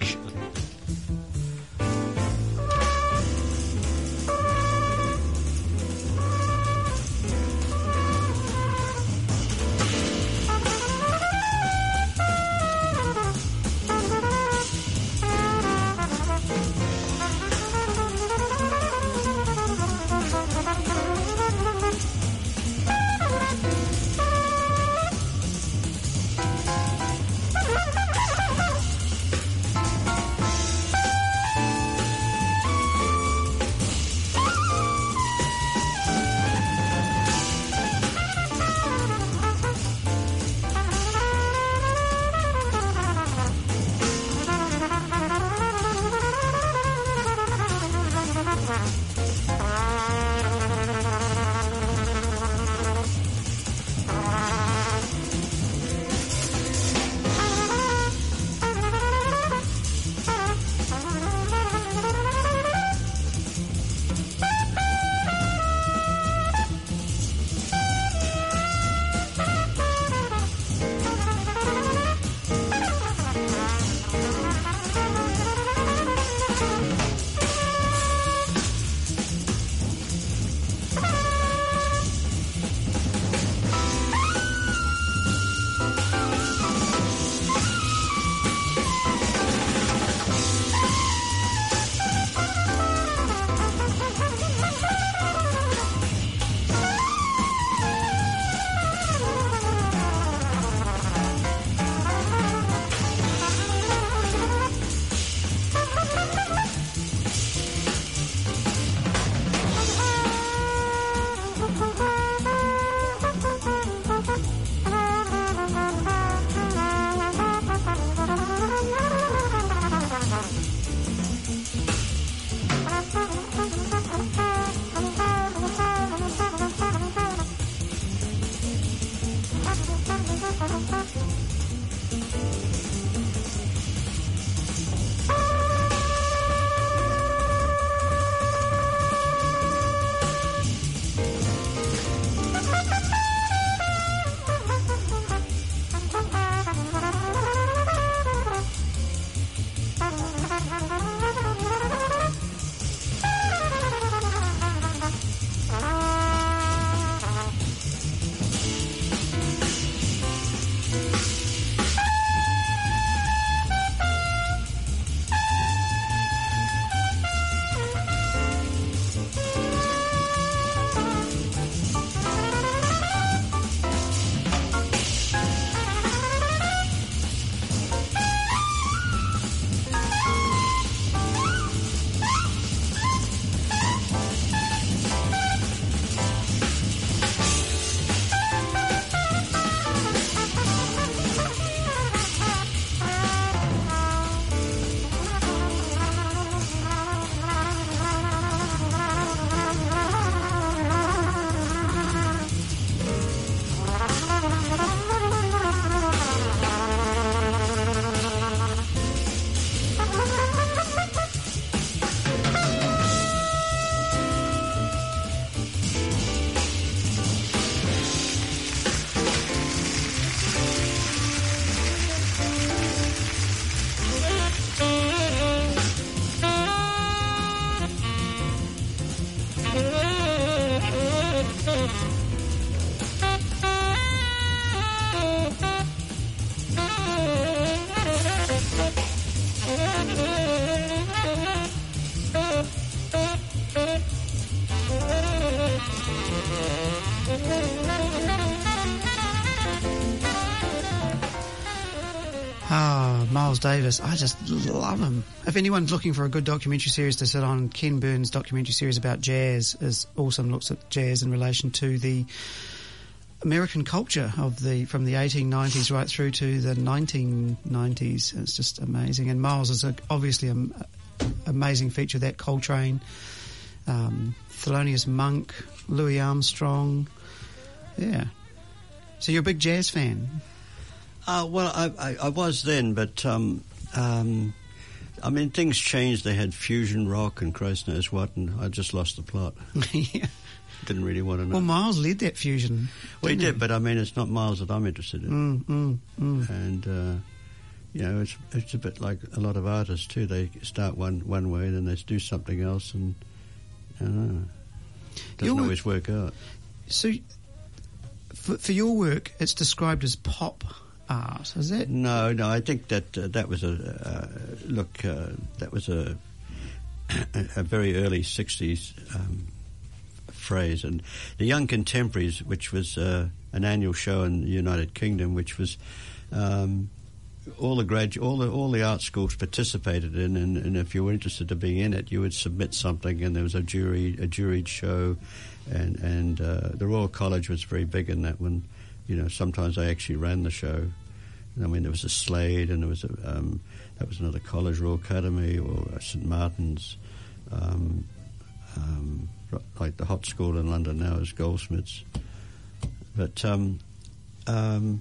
Miles Davis, I just love him. If anyone's looking for a good documentary series to sit on, Ken Burns' documentary series about jazz is awesome. Looks at jazz in relation to the American culture of the from the eighteen nineties right through to the nineteen nineties. It's just amazing. And Miles is a, obviously an amazing feature of that. Coltrane, um, Thelonious Monk, Louis Armstrong. Yeah. So you're a big jazz fan? Uh, well, I, I, I was then, but um, um, I mean, things changed. They had fusion rock and Christ knows what, and I just lost the plot. Yeah. Didn't really want to know. Well, Miles led that fusion. Well, he did, he? but I mean, it's not Miles that I'm interested in. Mm, mm, mm. And, uh, you know, it's it's a bit like a lot of artists, too. They start one, one way, then they do something else, and, I don't know, doesn't Your always work out. So, for, for your work, it's described as pop art, is that? No, no, I think that uh, that was a, uh, look, uh, that was a, a very early sixties um, phrase. And the Young Contemporaries, which was uh, an annual show in the United Kingdom, which was um, all the gradu- all the all the art schools participated in, and, and if you were interested in being in it, you would submit something, and there was a jury a juried show, and and uh, the Royal College was very big in that one. You know, sometimes I actually ran the show. I mean, there was a Slade, and there was a um, that was another college, Royal Academy, or Saint Martin's. Um, um, like the hot school in London now is Goldsmiths. But um, um,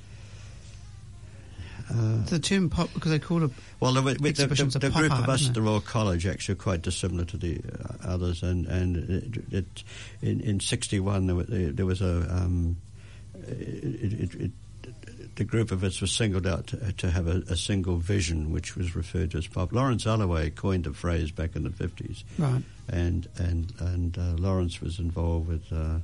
uh, the term pop, because they call it well, the, the, the, the, the group art, of us it? at the Royal College actually are quite dissimilar to the uh, others, and and it, it, in in sixty-one there, were, there was a um, it, it, it, the group of us was singled out to, to have a, a single vision, which was referred to as pop. Lawrence Alloway coined the phrase back in the fifties, right? And and and uh, Lawrence was involved with uh,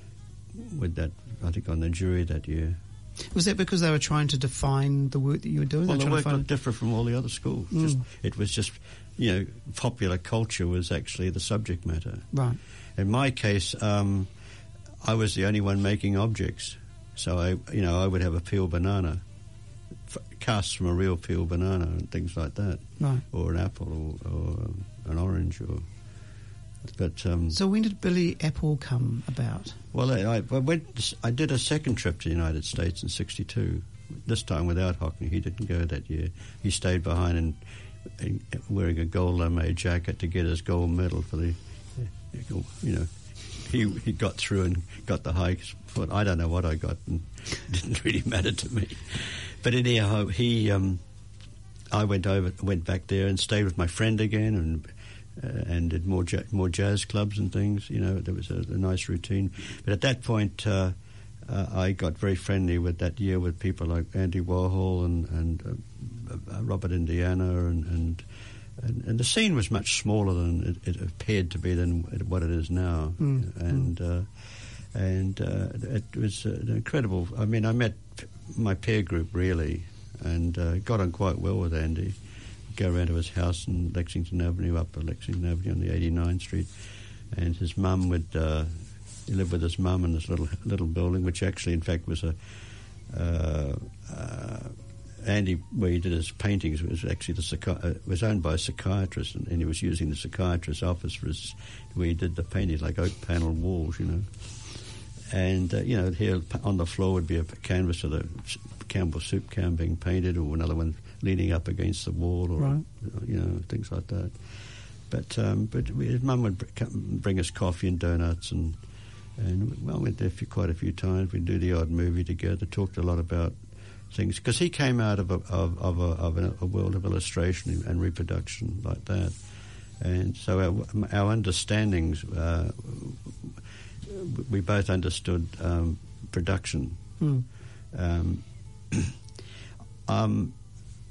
with that, I think, on the jury that year. Was that because they were trying to define the work that you were doing? Well, the work looked find... different from all the other schools. Mm. Just, it was just, you know, popular culture was actually the subject matter. Right. In my case, um, I was the only one making objects. So, I, you know, I would have a peeled banana, f- cast from a real peeled banana and things like that. Right. Or an apple or, or an orange or... But, um, so when did Billy Apple come about? Well, I, I went. I did a second trip to the United States in sixty-two. This time without Hockney. He didn't go that year. He stayed behind and, and wearing a gold lame jacket to get his gold medal for the. You know, he he got through and got the hikes. But I don't know what I got, and it didn't really matter to me. But anyhow, he. Um, I went over, went back there and stayed with my friend again, and. Uh, and did more ja- more jazz clubs and things. You know, there was a, a nice routine. But at that point, uh, uh, I got very friendly with that year with people like Andy Warhol and, and uh, Robert Indiana, and, and and and the scene was much smaller than it, it appeared to be than what it is now. Mm. And uh, and uh, it was uh, incredible. I mean, I met my peer group really, and uh, got on quite well with Andy. Go around to his house in Lexington Avenue, up at Lexington Avenue on the eighty-ninth Street, and his mum would uh, he lived with his mum in this little little building, which actually, in fact, was a uh, uh, Andy, where he did his paintings, was actually the psychi- uh, was owned by a psychiatrist, and, and he was using the psychiatrist's office for his, where he did the paintings, like oak panel walls, you know. And uh, you know, here on the floor would be a canvas of the Campbell soup can being painted, or another one leaning up against the wall, or right. you know, things like that. But um, but we, his mum would br- bring us coffee and donuts, and and well, we went there for quite a few times. We'd do the odd movie together. Talked a lot about things because he came out of a of, of, a, of a, a world of illustration and reproduction like that, and so our, our understandings. Uh, we both understood um, production. Mm. Um, um,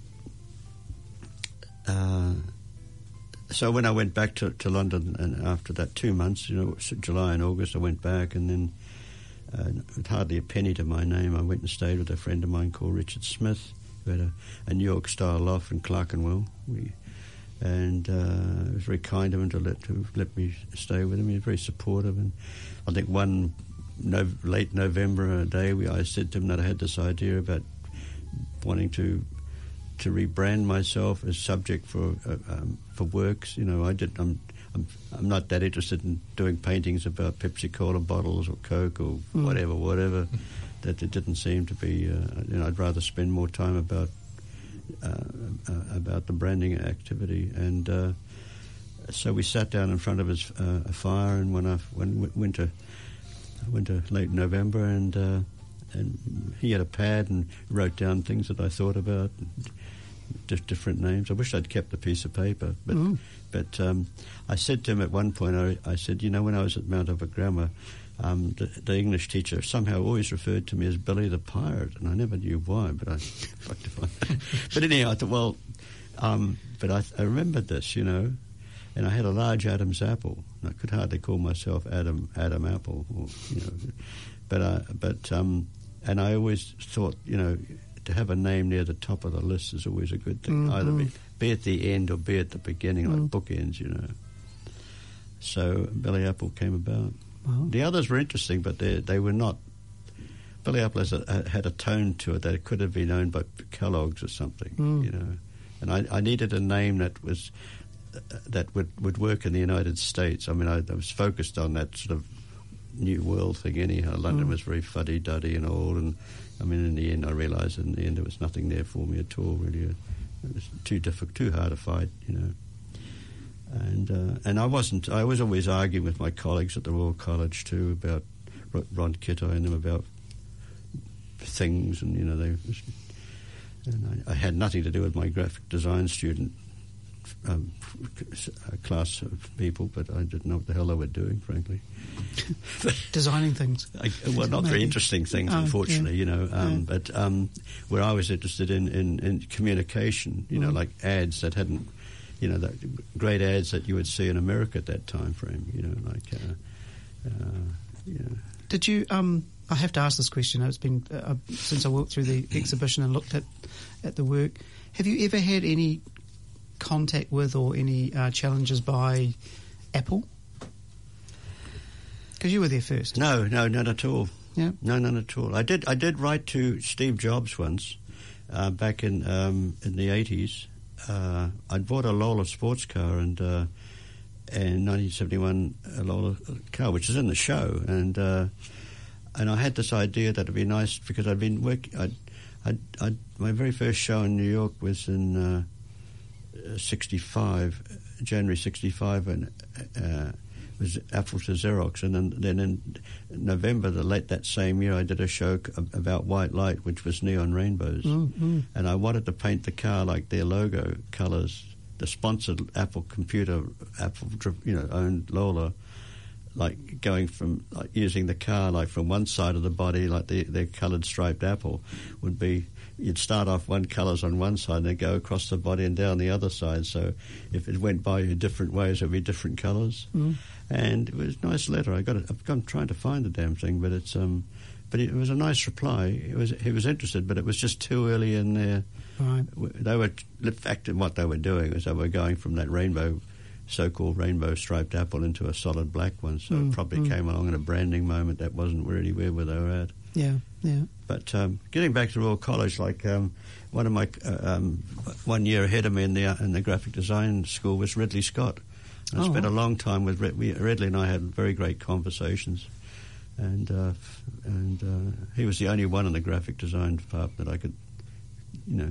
uh, so when I went back to, to London, and after that two months, you know, July and August, I went back, and then uh, with hardly a penny to my name, I went and stayed with a friend of mine called Richard Smith, who had a, a New York-style loft in Clerkenwell. We, and uh, it was very kind of him to let to let me stay with him. He was very supportive, and I think one no, late November day, we I said to him that I had this idea about wanting to to rebrand myself as subject for uh, um, for works. You know, I did. I'm, I'm I'm not that interested in doing paintings about Pepsi Cola bottles or Coke or Mm. whatever, whatever. That it didn't seem to be. Uh, you know, I'd rather spend more time about uh, uh, about the branding activity. And uh, so we sat down in front of his uh, a fire, and when I when winter winter late November, and uh, and he had a pad and wrote down things that I thought about. Just different names. I wish I'd kept a piece of paper, but Mm. but um, I said to him at one point, I, I said, you know, when I was at Mount Albert Grammar, um, the, the English teacher somehow always referred to me as Billy the Pirate, and I never knew why, but I got to find. But anyhow, I thought, well, um, but I, I remembered this, you know, and I had a large Adam's apple. And I could hardly call myself Adam Adam Apple, or, you know, but uh, but um, and I always thought, you know, to have a name near the top of the list is always a good thing, Mm-hmm. either be, be at the end or be at the beginning, like Mm. bookends, you know. So Billy Apple came about. Wow. The others were interesting, but they they were not. Billy Apple has a, had a tone to it that it could have been owned by Kellogg's or something, Mm. you know. And I, I needed a name that was uh, that would, would work in the United States. I mean, I, I was focused on that sort of New World thing anyhow. London Mm. was very fuddy-duddy and all, and I mean, in the end, I realised in the end there was nothing there for me at all, really. It was too difficult, too hard to fight, you know. And uh, and I wasn't, I was always arguing with my colleagues at the Royal College, too, about Ron Kitto and them about things, and, you know, they was, and I, I had nothing to do with my graphic design student um, class of people, but I didn't know what the hell they were doing, frankly. Designing things. I, well, not very Maybe. interesting things, Oh, unfortunately, yeah. you know. Um, Yeah. But um, where I was interested in, in, in communication, you know, Mm. like ads that hadn't, you know, that great ads that you would see in America at that time frame, you know, like, uh, uh, you know. Did you? Um, I have to ask this question. It's been uh, since I walked through the exhibition and looked at at the work. Have you ever had any contact with or any uh, challenges by Apple? Because you were there first. No, no, not at all. Yeah. No, none at all. I did. I did write to Steve Jobs once, uh, back in um, in the eighties. Uh, I'd bought a Lola sports car, and uh, in nineteen seventy-one, a Lola car, which is in the show, and uh, and I had this idea that it'd be nice because I'd been working. I'd, I'd, I'd, my very first show in New York was in uh, sixty-five, January sixty-five, and. Uh, was Apple to Xerox, and then, then in November, the late that same year, I did a show c- about white light, which was neon rainbows, Mm, mm. and I wanted to paint the car like their logo colours, the sponsored Apple computer, Apple, you know, owned Lola, like going from like using the car like from one side of the body, like the their coloured striped apple would be. You'd start off one colours on one side and then go across the body and down the other side. So if it went by you different ways, it would be different colours. Mm. And it was a nice letter. I got it. I'm trying to find the damn thing, but it's um, but it was a nice reply. It was he was interested, but it was just too early in there. Right. They were, in fact, what they were doing was they were going from that rainbow, so-called rainbow striped apple into a solid black one. So Mm, it probably mm. came along in a branding moment that wasn't really where, where they were at. Yeah. Yeah. But um, getting back to Royal College, like um, one of my uh, um, one year ahead of me in the uh, in the graphic design school was Ridley Scott. And I Oh, spent wow. a long time with Red, we, Ridley, and I had very great conversations. And uh, f- and uh, he was the only one in the graphic design department that I could, you know.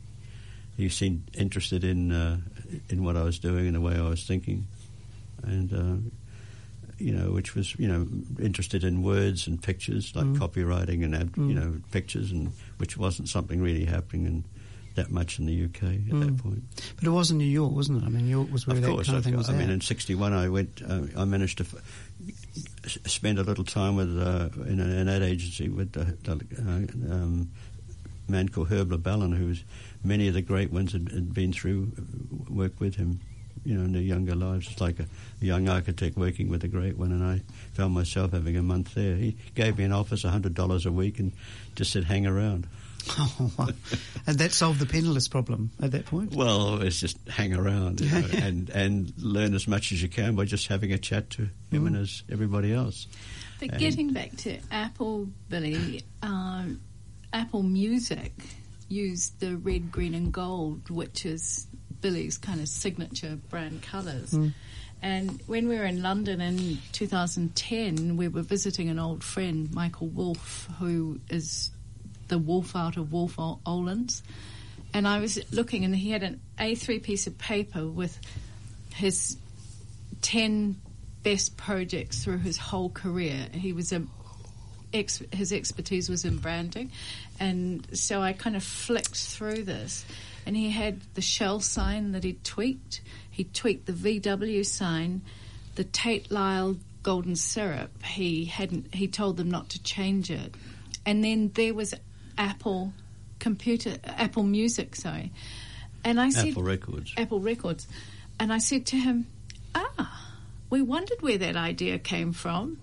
He seemed interested in uh, in what I was doing and the way I was thinking, and. Uh, you know, which was, you know, interested in words and pictures, like Mm. copywriting and, ab- Mm. you know, pictures, and which wasn't something really happening in that much in the U K at Mm. that point. But it was in New York, wasn't it? I mean, New York was where Of that course, kind of I've thing got- was I at. mean, in sixty-one, I went, uh, I managed to f- s- spend a little time with, uh, in an, an ad agency with uh, uh, um, a man called Herb LeBellin, who's many of the great ones had, had been through, uh, work with him. You know, in their younger lives. It's like a, a young architect working with a great one, and I found myself having a month there. He gave me an office, one hundred dollars a week, and just said, hang around. Oh, wow. And that solved the penniless problem at that point? Well, it's just hang around, you know, and, and learn as much as you can by just having a chat to him Mm. and as everybody else. But And- getting back to Apple, Billy, um, Apple Music used the red, green and gold, which is Billy's kind of signature brand colours. Mm. And when we were in London in two thousand ten, we were visiting an old friend, Michael Wolff, who is the Wolf out of Wolff Olins. And I was looking, and he had an A three piece of paper with his ten best projects through his whole career. He was a ex, his expertise was in branding, and so I kind of flicked through this, and he had the Shell sign that he tweaked. He tweaked the V W sign, the Tate Lyle golden syrup. He hadn't. He told them not to change it, and then there was Apple computer, Apple Music, sorry, and I said Apple Records. Apple Records, and I said to him, "Ah, we wondered where that idea came from."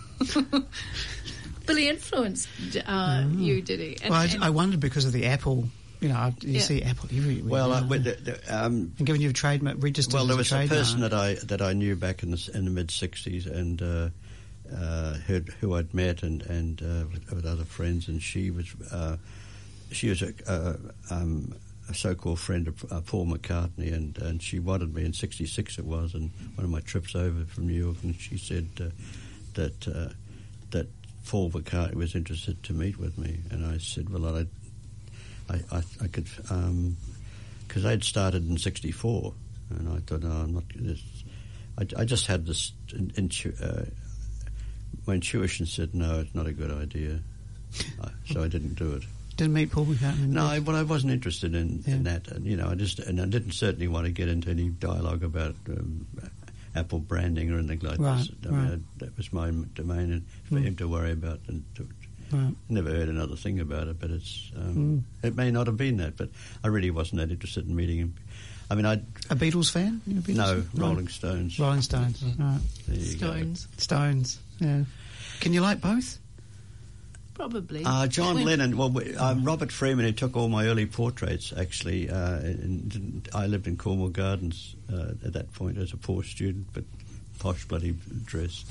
Billy influenced uh, mm. you, did he? And, well, I, and I wondered because of the Apple. You know, you yeah. see Apple everywhere. Well, you uh, know. with the, the, um, and given you've trademark registered. well, there as was a, a person trademark. that I that I knew back in the in the mid sixties, and uh, uh, who, who I'd met and and uh, with, with other friends, and she was uh, she was a, uh, um, a so-called friend of uh, Paul McCartney, and, and she wanted me in sixty-six. It was, and one of my trips over from New York, and she said uh, that uh, that Paul McCartney was interested to meet with me, and I said, well, I. I, I, I could, because um, I'd started in sixty-four, and I thought, no, I'm not. This, I, I just had this. Intu, uh, my intuition said, no, it's not a good idea, I, so I didn't do it. Didn't meet Paul McCartney. No, I, well, I wasn't interested in, yeah. in that. And, you know, I just and I didn't certainly want to get into any dialogue about um, Apple branding or anything like right, this. I right. mean, I, that was my domain, and for mm. him to worry about and to. Right. Never heard another thing about it, but it's um, mm. it may not have been that, but I really wasn't that interested in meeting him. I mean, I a Beatles fan? You a Beatles no, fan? Rolling Stones. Rolling Stones, mm. right? There you Stones, go. Stones. Yeah. Can you like both? Probably. Uh, John when, Lennon. Well, um, Robert Freeman, who took all my early portraits. Actually, uh, and I lived in Cornwall Gardens uh, at that point as a poor student, but posh bloody dress.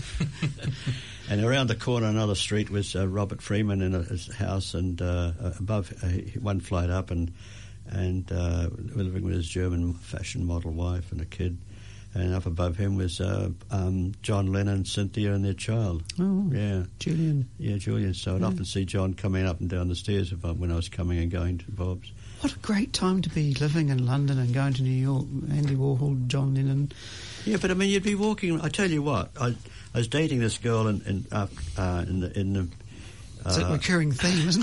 And around the corner, another street, was uh, Robert Freeman in a, his house, and uh, above uh, one flight up, and and uh, living with his German fashion model wife and a kid. And up above him was uh, um, John Lennon, Cynthia, and their child. Oh, yeah, Julian. Yeah, Julian. So I'd yeah. often see John coming up and down the stairs if I, when I was coming and going to Bob's. What a great time to be living in London and going to New York. Andy Warhol, John Lennon. Yeah, but I mean, you'd be walking. I tell you what, I, I was dating this girl in in, uh, uh, in the in the. Uh, it's a recurring theme, isn't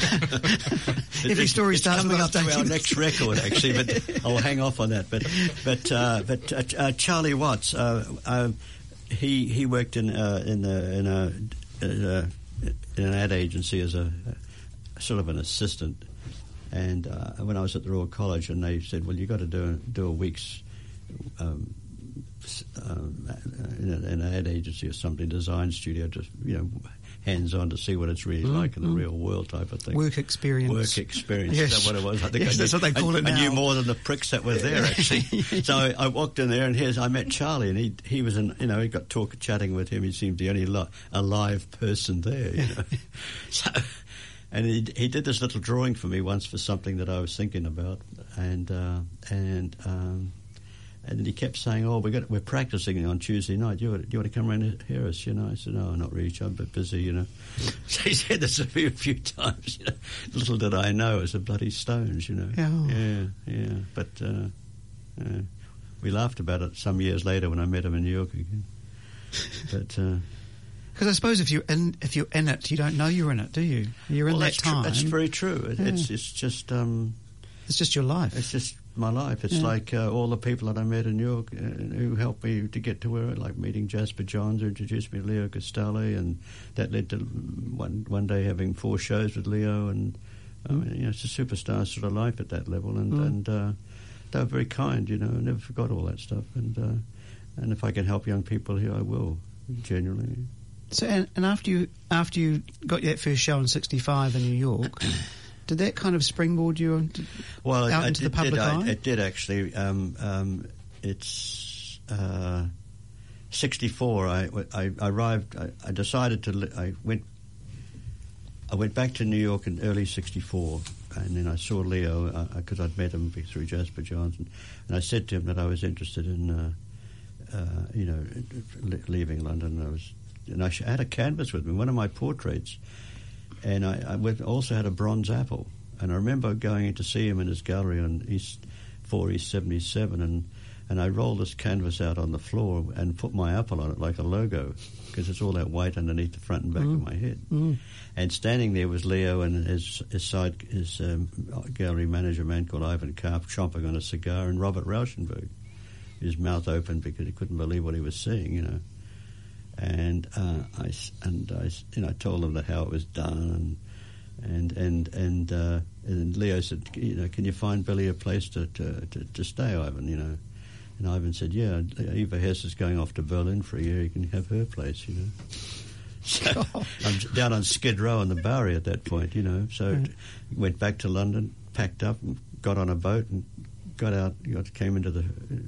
it? Every story it's starts coming with up to our next record, actually, but I'll hang off on that. But but uh, but uh, uh, Charlie Watts, uh, uh, he he worked in uh, in a, in a, in a in an ad agency as a, a sort of an assistant. And uh, when I was at the Royal College, and they said, "Well, you got to do do a week's um, um, in, a, in an ad agency or something, design studio, just you know, hands on to see what it's really mm, like in the mm. real world type of thing." Work experience. Work experience. Yes. Is that what it was? I think yes, I knew, that's what they call I, it now. I knew more than the pricks that were there, actually. So I, I walked in there, and here's I met Charlie, and he he was in, you know, he got talk chatting with him. He seemed the only li- alive person there, you know. So. And he he did this little drawing for me once for something that I was thinking about, and uh, and um, and he kept saying, "Oh, we got we're practicing on Tuesday night. You want, you want to come around and hear us?" You know, I said, "No, not really. I'm a bit busy." You know, so he said this a few, a few times. You know, little did I know it was the bloody Stones. You know, oh. yeah, yeah. But uh, uh, we laughed about it some years later when I met him in New York again. But. Uh, Because I suppose if you're in if you're in it, you don't know you're in it, do you? You're in well, that that's time. Tr- that's very true. It, yeah. It's it's just um, it's just your life. It's just my life. It's yeah. like uh, all the people that I met in New York uh, who helped me to get to where, like meeting Jasper Johns, who introduced me to Leo Castelli, and that led to one one day having four shows with Leo, and I mean, you know, it's a superstar sort of life at that level, and mm. and uh, they were very kind. You know, I never forgot all that stuff, and uh, and if I can help young people here, I will, genuinely. So, and, and after you after you got that first show in sixty-five in New York, did that kind of springboard you on to, well, out it, into it the public did, eye? I, it did actually. Um, um, it's uh, sixty-four. I, I, I arrived. I, I decided to. I went. I went back to New York in early sixty-four, and then I saw Leo because uh, I'd met him through Jasper Johnson, and I said to him that I was interested in, uh, uh, you know, leaving London. I was, and I had a canvas with me, one of my portraits, and I, I went, also had a bronze apple. And I remember going in to see him in his gallery on East four East seventy-seven, and and I rolled this canvas out on the floor and put my apple on it like a logo, because it's all that white underneath the front and back mm. of my head. Mm. And standing there was Leo and his his side his um, gallery manager, a man called Ivan Karp, chomping on a cigar, and Robert Rauschenberg, his mouth open because he couldn't believe what he was seeing, you know. And uh, I and I you know I told him that how it was done, and and and and, uh, and Leo said, you know, can you find Billy a place to to, to, to stay, Ivan, you know. And Ivan said, yeah, Eva Hess is going off to Berlin for a year. You can have her place, you know. So I'm down on Skid Row in the Bowery at that point, you know. So right. Went back to London, packed up, and got on a boat and got out. Got came into the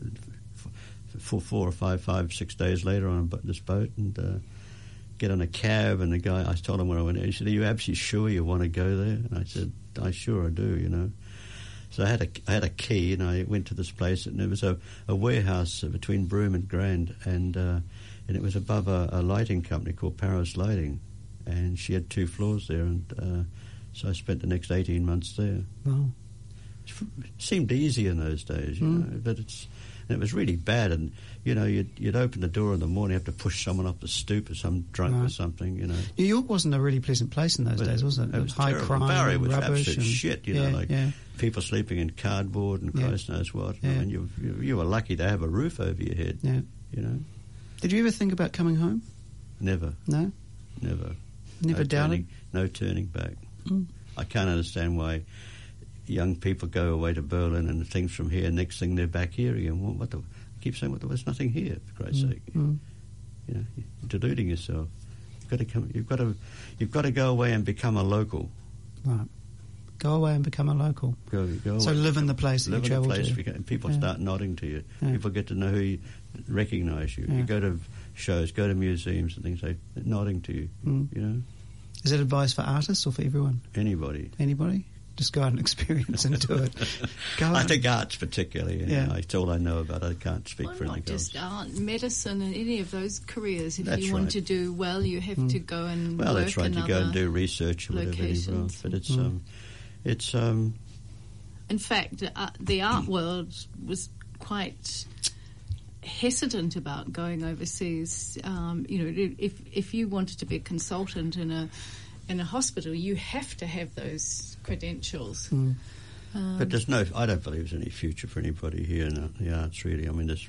for four or five, five, six days later on a, this boat and uh, get on a cab. And the guy, I told him where I went. He said, "Are you absolutely sure you want to go there?" And I said, "I sure I do," you know. So I had a I had a key, and I went to this place, and it was a, a warehouse between Broome and Grand, and uh, and it was above a, a lighting company called Paris Lighting, and she had two floors there, and uh, so I spent the next eighteen months there. Wow, it seemed easy in those days, you mm. know, but it's and it was really bad, and you know you'd you'd open the door in the morning, have to push someone up the stoop or some drunk right. or something, you know. New York wasn't a really pleasant place in those but days, was it? It was high terrible. crime, Barry was rubbish, absolute and shit, you yeah, know, like yeah. people sleeping in cardboard and yeah. Christ knows what. Yeah. I mean, you, you you were lucky to have a roof over your head. Yeah. You know. Did you ever think about coming home? Never. No. Never. Never no doubted. Turning, no turning back. Mm. I can't understand why young people go away to Berlin and things from here. Next thing they're back here again. What, what the? I keep saying, "What? There's nothing here, for Christ's mm. sake." Mm. You know, you're deluding yourself. You've got to come. You've got to. You've got to go away and become a local. Right. Go away and become a local. Go, go so away. live in the place that live you travel in the place to. And people yeah. start nodding to you. Yeah. People get to know who you, recognise you. Yeah. You go to shows, go to museums and things like that, nodding to you. Mm. You know. Is that advice for artists or for everyone? Anybody. Anybody? Just go out and experience and do it. Go I out. think arts particularly. Yeah. Yeah. It's all I know about. I can't speak well, for not anything just else. art, medicine, and any of those careers. If That's you want right. to do well, you have Mm. to go and Well, work that's right. in You go and other do research or whatever anywhere else. locations. But it's Mm. um, it's um. In fact, uh, the art world was quite hesitant about going overseas. Um, you know, if if you wanted to be a consultant in a in a hospital, you have to have those credentials. Mm. Um, But there's no. I don't believe there's any future for anybody here in the arts. Really, I mean, there's.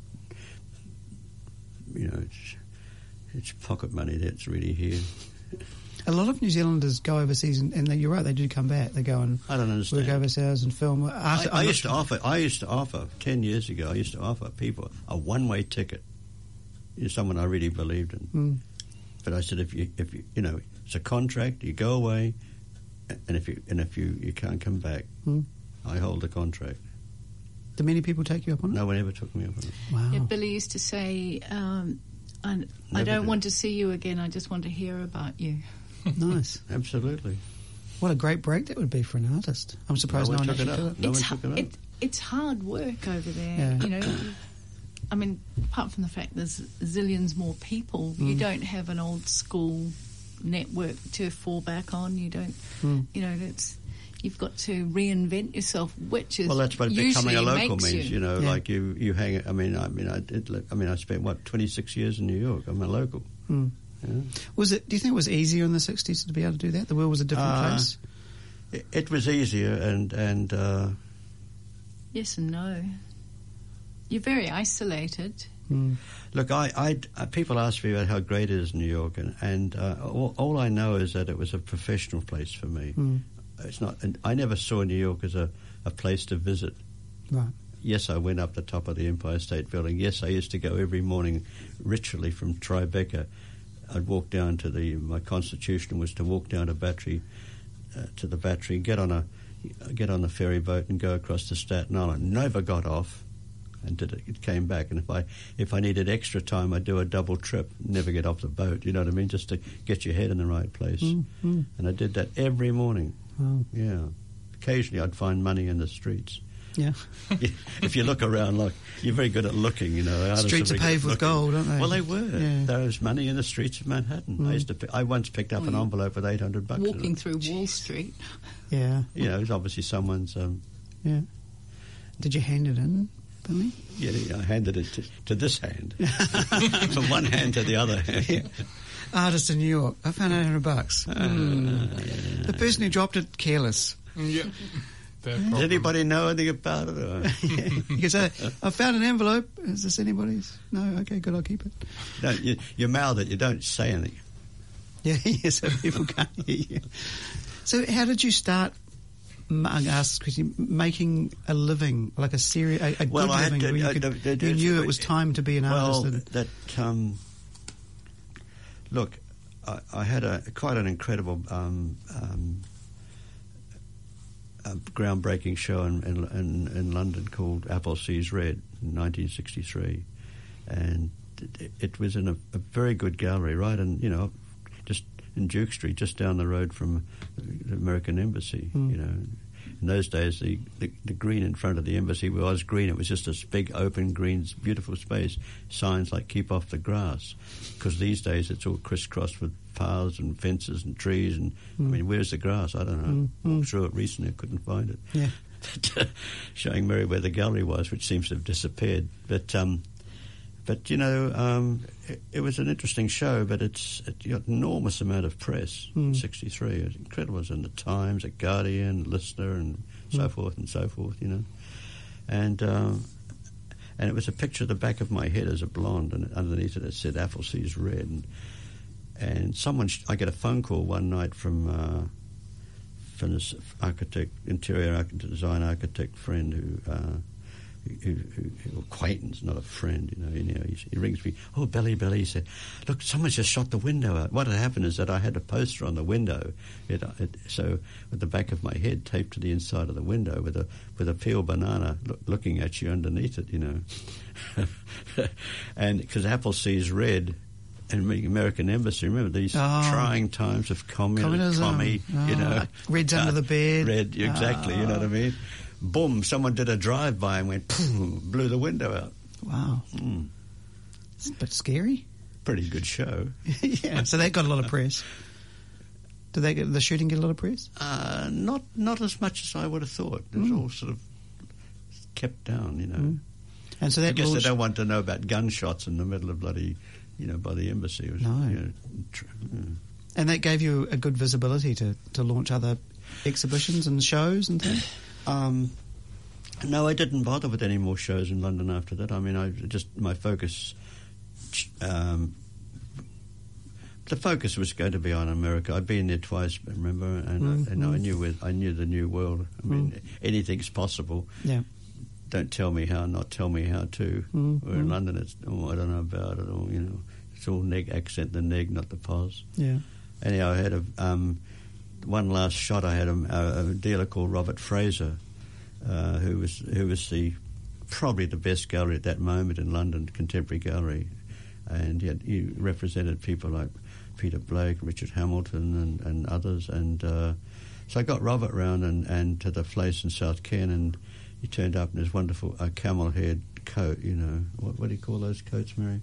You know, it's it's pocket money that's really here. A lot of New Zealanders go overseas, and, and they, you're right, they do come back. They go and I don't understand. work overseas and film. Art, I, I I'm used to not- offer. I used to offer ten years ago. I used to offer people a one-way ticket. You're someone I really believed in. Mm. But I said, if you, if you, you know, it's a contract. You go away, and if you, and if you, you can't come back, Mm. I hold the contract. Do many people take you up on it? No one ever took me up on it. Wow. yeah, Billy used to say, um, I, I Never don't did. want to see you again, I just want to hear about you. Nice. Absolutely. What a great break that would be for an artist. I'm surprised No no, one one took it actually up. did it. No it's, one took it up. it, it's hard work over there, Yeah. you know. I mean, apart from the fact there's zillions more people, you Mm. don't have an old school network to fall back on. You don't, Mm. you know, it's you've got to reinvent yourself, which is Well, that's what usually becoming a local makes means. you. You know, Yeah. like you, you hang. I mean, I mean, I did. li- I mean, I spent what twenty-six years in New York. I'm a local. Mm. Yeah. Was it? Do you think it was easier in the sixties to be able to do that? The world was a different Uh, place. It, it was easier, and and uh, Yes and no. You're very isolated. Mm. look, I, I, uh, people ask me about how great it is in New York, and and uh, all, all I know is that it was a professional place for me. Mm. It's not. And I never saw New York as a, a place to visit. Right. Yes, I went up the top of the Empire State Building. Yes, I used to go every morning, ritually from Tribeca. I'd walk down to the. My constitution was to walk down to Battery, uh, to the Battery, get on a, get on the ferry boat and go across to Staten Island. Never got off, and did it. It came back. And if I if I needed extra time, I'd do a double trip. Never get off the boat. You know what I mean? Just to get your head in the right place. Mm. Mm. And I did that every morning. Wow. Yeah, occasionally I'd find money in the streets. Yeah. If you look around, look, you're very good at looking, you know. Artists Streets are very good paved at with looking. gold, aren't they? Well, they were. Yeah. There was money in the streets of Manhattan. Mm. I used to. Pick, I once picked up Oh, an yeah. envelope with eight hundred bucks. in Walking it. through Wall Street. Yeah. You know, it was obviously someone's. Um, Yeah. Did you hand it in, Billy? yeah, I handed it to, to this hand, from one hand to the other hand. Yeah. Artist in New York. I found eight hundred bucks. Mm. The person who dropped it, careless. Yeah. Their Does problem. anybody know anything about it? Or? Yeah. You can say, I found an envelope. Is this anybody's? No? Okay, good, I'll keep it. No, you, you mouth it. You don't say anything. Yeah, yeah, so people can't hear you. So how did you start, m- I asked this question, making a living, like a serious, a, a Well, good I had living, to- where you, I- could, I- I- you knew I- it was time to be an Well, artist? And, that um, look, I, I had a quite an incredible um, um, a groundbreaking show in, in, in, in London called Appleseas Red in nineteen sixty-three, and it, it was in a, a very good gallery, right, and you know, just in Duke Street, just down the road from the American Embassy. Mm. You know, in those days, the, the the green in front of the embassy was green. It was just this big open green, beautiful space. Signs like "Keep off the grass," because these days it's all crisscrossed with paths and fences and trees. And Mm. I mean, where's the grass? I don't know. Mm, Walked mm. through it recently, I couldn't find it. yeah. But, uh, showing Mary where the gallery was, which seems to have disappeared. But um, but you know, um, it, it was an interesting show. But it's it got an enormous amount of press. Mm. in sixty-three, it was incredible. It was in the Times, the Guardian, Listener, and so Mm. forth and so forth. You know, and. Um, and it was a picture of the back of my head as a blonde, and underneath it it said Appleseas Red. And, and someone, sh- I get a phone call one night from uh, from this architect, interior architect, design architect friend who, uh, who, who, who acquaintance, not a friend. You know, you know, he, he rings me. Oh, Belly, Belly. He said, "Look, someone's just shot the window out." What had happened is that I had a poster on the window, it, it, so with the back of my head taped to the inside of the window, with a with a peeled banana look, looking at you underneath it. You know, and because Appleseas Red. And the American Embassy, remember these Oh. trying times of communism, Communism. commie, Oh, you know. Red's under the bed. Red, exactly, you know what I Oh. mean? Boom, someone did a drive-by and went, poof, blew the window out. Wow. Mm, It's a bit scary. pretty good show. Yeah, so that got a lot of press. Did they get, the shooting get a lot of press? Uh, not not as much as I would have thought. It was Mm. all sort of kept down, you know. Mm. And so that I guess launched- they don't want to know about gunshots in the middle of bloody, you know, by the embassy. It was, No. you know, tr- mm. And that gave you a good visibility to, to launch other exhibitions and shows and things? Um, no, I didn't bother with any more shows in London after that. I mean, I just my focus, um, the focus was going to be on America. I'd been there twice, remember, and, Mm, and I mm. knew where, I knew the new world. I mean, Mm. anything's possible. Yeah. Don't tell me how, not tell me how to. Mm, Where in mm. London, it's oh, I don't know about it, or you know, it's all neg accent the neg, not the pos. Yeah. Anyhow, I had a um, one last shot. I had a, a dealer called Robert Fraser, uh, who was who was the probably the best gallery at that moment in London, contemporary gallery, and he, had, he represented people like Peter Blake, Richard Hamilton, and, and others. And uh, so I got Robert round and, and to the place in South Ken, and he turned up in his wonderful uh, camel-haired coat. You know, what, what do you call those coats, Mary?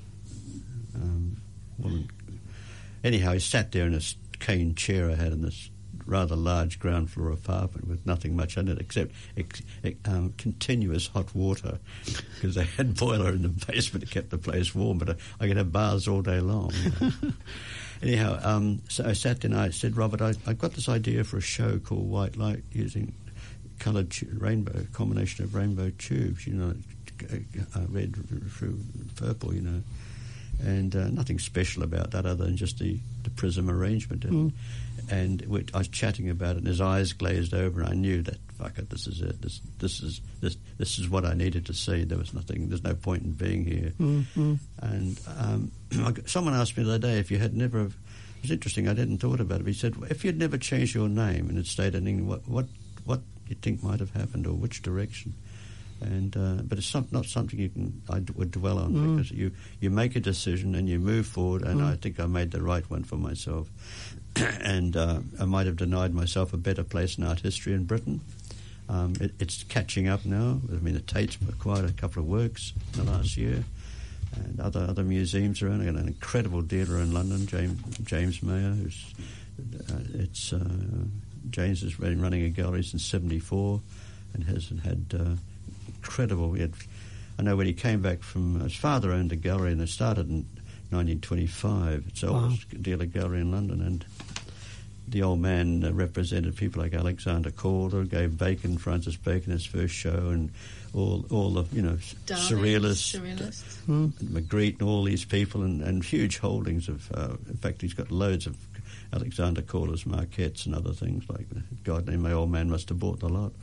Um, woman. Anyhow, he sat there in this cane chair I had in this rather large ground floor apartment with nothing much in it except ex- ex- um, continuous hot water, because they had boiler in the basement to keep the place warm, but I, I could have baths all day long. You know. Anyhow, um, so I sat there and I said, Robert, I, I've got this idea for a show called White Light using coloured tu- rainbow, combination of rainbow tubes, you know, uh, red through purple, you know. And uh, nothing special about that other than just the, the prism arrangement. And, Mm. and we, I was chatting about it, and his eyes glazed over, and I knew that, fuck it, this is it. This this is this this is what I needed to see. There was nothing, there's no point in being here. Mm-hmm. And um, I got- someone asked me the other day if you had never, it was interesting, I didn't thought about it, but he said, if you'd never changed your name and had stayed in England, what, what, what you think might have happened, or which direction? And uh, but it's not, not something you can I d- would dwell on mm. because you, you make a decision and you move forward, and mm. I think I made the right one for myself. and uh, I might have denied myself a better place in art history in Britain. Um, it, it's catching up now. I mean, the Tate's acquired a couple of works in the last year, and other other museums around. I've got an incredible dealer in London, James James Mayer, who's uh, it's uh, James has been running a gallery since seventy-four, and has had uh, incredible. He had, I know when he came back from his father owned a gallery, and it started in nineteen twenty-five. It's the oldest wow. dealer gallery in London, and the old man uh, represented people like Alexander Calder, gave Bacon, Francis Bacon, his first show, and all all the you know Darwin, surrealists, surrealists. Uh, mm. Magritte, and all these people, and, and huge holdings of. Uh, in fact, he's got loads of Alexander Calder's Marquettes and other things like that. God, my old man must have bought the lot.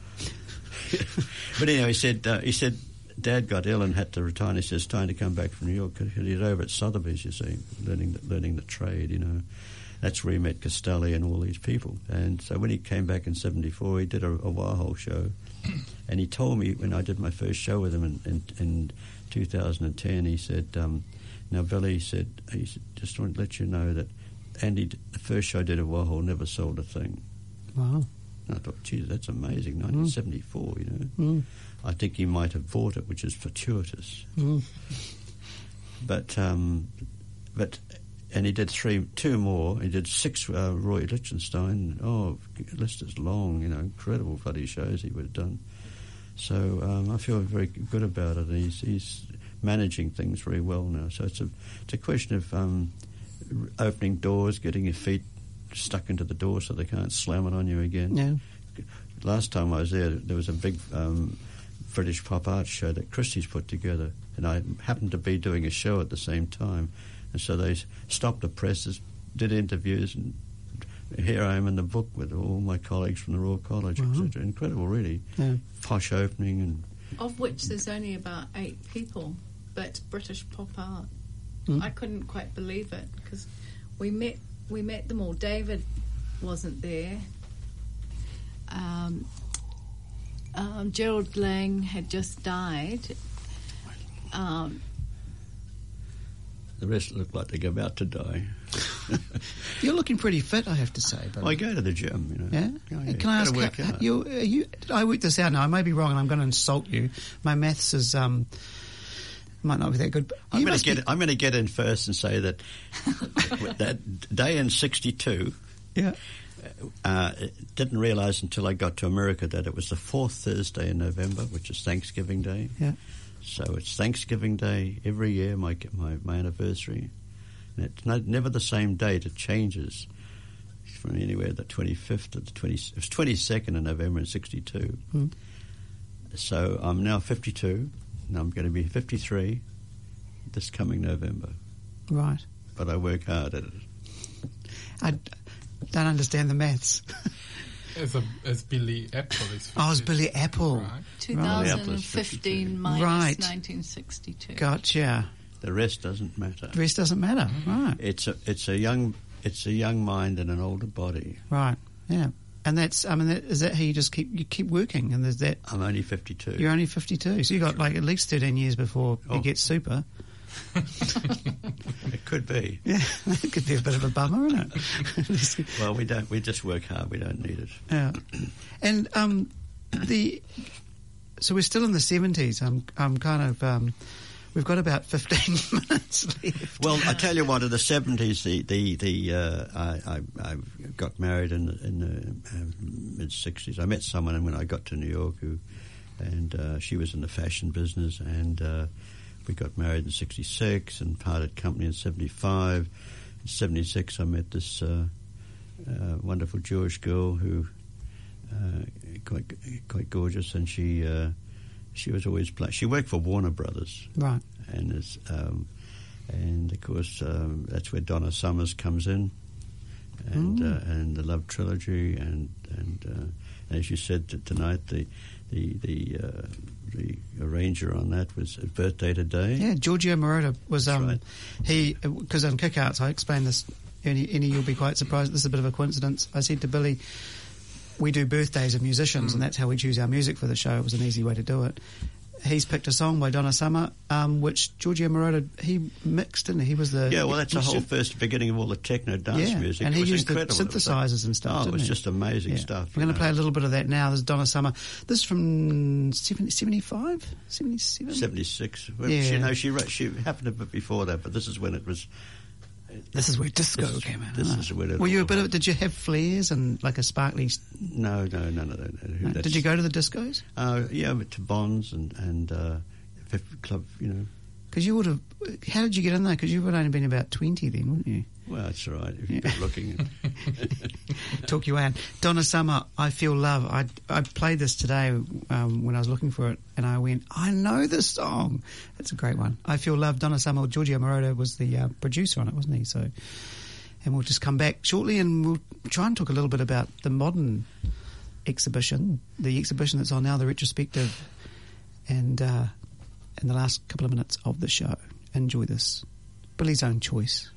But anyway, he said uh, he said Dad got ill and had to retire. And he says, "Time to come back from New York." He's over at Sotheby's, you see, learning the, learning the trade, you know. That's where he met Castelli and all these people. And so when he came back in seventy-four, he did a, a Warhol show. And he told me when I did my first show with him in, in, in two thousand ten, he said, um, now, Billy, he said, he said, just want to let you know that Andy, the first show I did at Warhol, never sold a thing. Wow. And I thought, geez, that's amazing, nineteen seventy-four, mm. you know. Mm. I think he might have bought it, which is fortuitous. Mm. But, um, but... And he did three, two more. He did six uh, Roy Lichtenstein. Oh, list is long, you know, incredible bloody shows he would have done. So um, I feel very good about it. And he's, he's managing things very well now. So it's a, it's a question of um, opening doors, getting your feet stuck into the door so they can't slam it on you again. Yeah. Last time I was there, there was a big um, British pop art show that Christie's put together, and I happened to be doing a show at the same time. And so they stopped the presses, did interviews, and here I am in the book with all my colleagues from the Royal College, wow. et cetera. Incredible, really. Yeah. Posh opening. And of which there's only about eight people, but British pop art. Mm. I couldn't quite believe it, because we met, we met them all. David wasn't there. Um, um, Gerald Lang had just died. Um... The rest look like they're about to die. You're looking pretty fit, I have to say. But I go to the gym, you know. Yeah? Oh, yeah. Can I ask, work how, out. you, you, I worked this out now, I may be wrong and I'm going to insult you. My maths is, um, might not be that good. But I'm going to be... get. I'm going to get in first and say that that day in sixty-two. Yeah. Uh, didn't realise until I got to America that it was the fourth Thursday in November, which is Thanksgiving Day. Yeah. So it's Thanksgiving Day every year, my my, my anniversary. And it's not, never the same date. It changes from anywhere the twenty-fifth to the twenty. It was twenty-second in November in sixty-two. Mm. So I'm now fifty-two, and I'm going to be fifty-three this coming November. Right. But I work hard at it. I d- don't understand the maths. As, a, as Billy Apple is. Oh, it's Billy Apple. Right. twenty fifteen minus right. nineteen sixty-two. Gotcha. The rest doesn't matter. The rest doesn't matter. Mm-hmm. Right. It's a it's a young it's a young mind in an older body. Right. Yeah. And that's I mean that, is that how you just keep you keep working and there's that. I'm only fifty-two. You're only fifty-two, so you got like at least thirteen years before oh. you get super. It could be. Yeah, that could be a bit of a bummer, isn't it? Well, we don't. We just work hard. We don't need it. Yeah, and um, the so we're still in the seventies. I'm I'm kind of um, we've got about fifteen minutes left. Well, I tell you what, in the seventies, the the the uh, I, I I got married in the, in the uh, mid sixties. I met someone when I got to New York who, and uh, she was in the fashion business and. Uh, We got married in sixty-six and parted company in seventy-five. In seventy-six, I met this uh, uh, wonderful Jewish girl who uh, quite quite gorgeous, and she uh, she was always playing. She worked for Warner Brothers, right? And is, um, and of course um, that's where Donna Summers comes in, and mm. uh, and the Love Trilogy, and and uh, as you said t- tonight, the the the. Uh, The arranger on that was a birthday today. Yeah, Giorgio Moroder was That's um right. he because on Kick-Arts I explained this. Any, any you'll be quite surprised. This is a bit of a coincidence. I said to Billy, we do birthdays of musicians, mm. and that's how we choose our music for the show. It was an easy way to do it. he's picked a song by Donna Summer, um, which Giorgio Moroder, he mixed, didn't he? He was the... Yeah, well, that's the whole should, first beginning of all the techno dance yeah, music. and it he was used the incredible. synthesizers and stuff, Oh, didn't it was he? just amazing Yeah. stuff. We're going you to know. play a little bit of that now. This is Donna Summer. This is from seventy, seventy-five? seventy-seven? seventy-six. Well, Yeah. She, no, she, wrote, she happened a bit before that, but this is when it was... This is where disco This is- came out. this huh? is where it Were you a all bit of... Did you have flares and like a sparkly... No, no, no, no. no, no. Did you go to the discos? Uh, yeah, but to Bonds and, and uh, Fifth Club, you know. Because you would have... How did you get in there? Because you would have only been about twenty then, wouldn't you? Well, that's all right, if you've been looking. Took you out. Donna Summer, I Feel Love. I, I played this today um, when I was looking for it, and I went, I know this song. It's a great one. I Feel Love. Donna Summer. Giorgio Moroder was the uh, producer on it, wasn't he? So, and we'll just come back shortly, and we'll try and talk a little bit about the modern exhibition, the exhibition that's on now, the retrospective, and uh, in the last couple of minutes of the show. Enjoy this. Billy's Own Choice.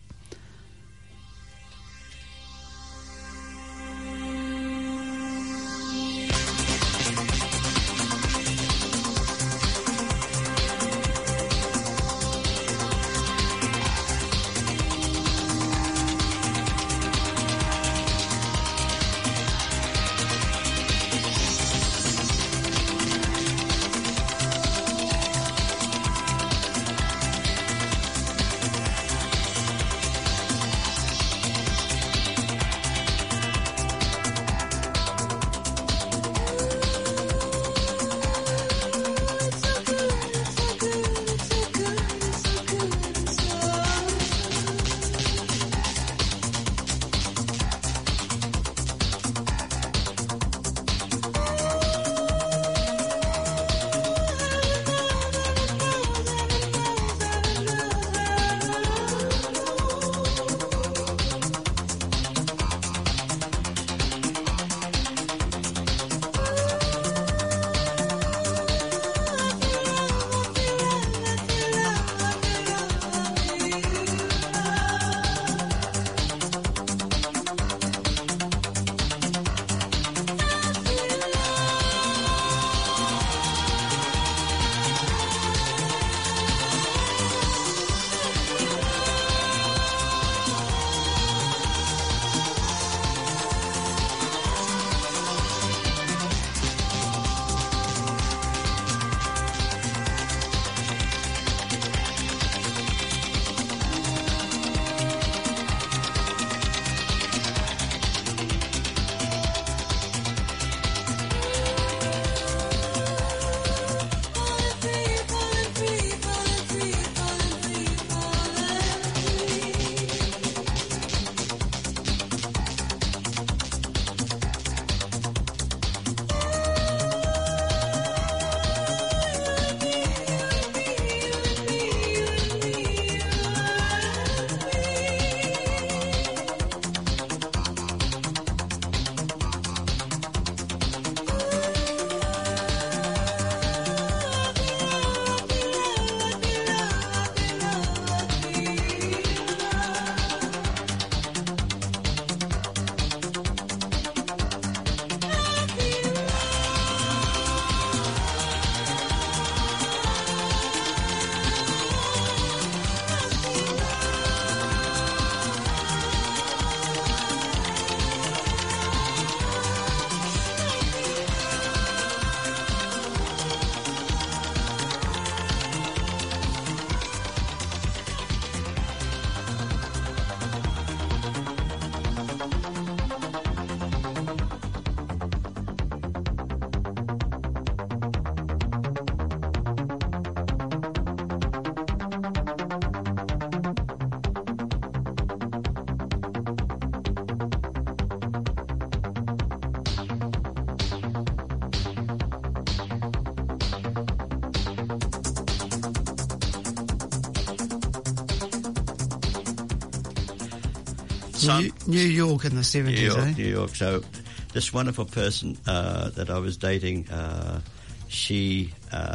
New, New York in the seventies, New York, eh? New York. So this wonderful person uh, that I was dating, uh, she uh,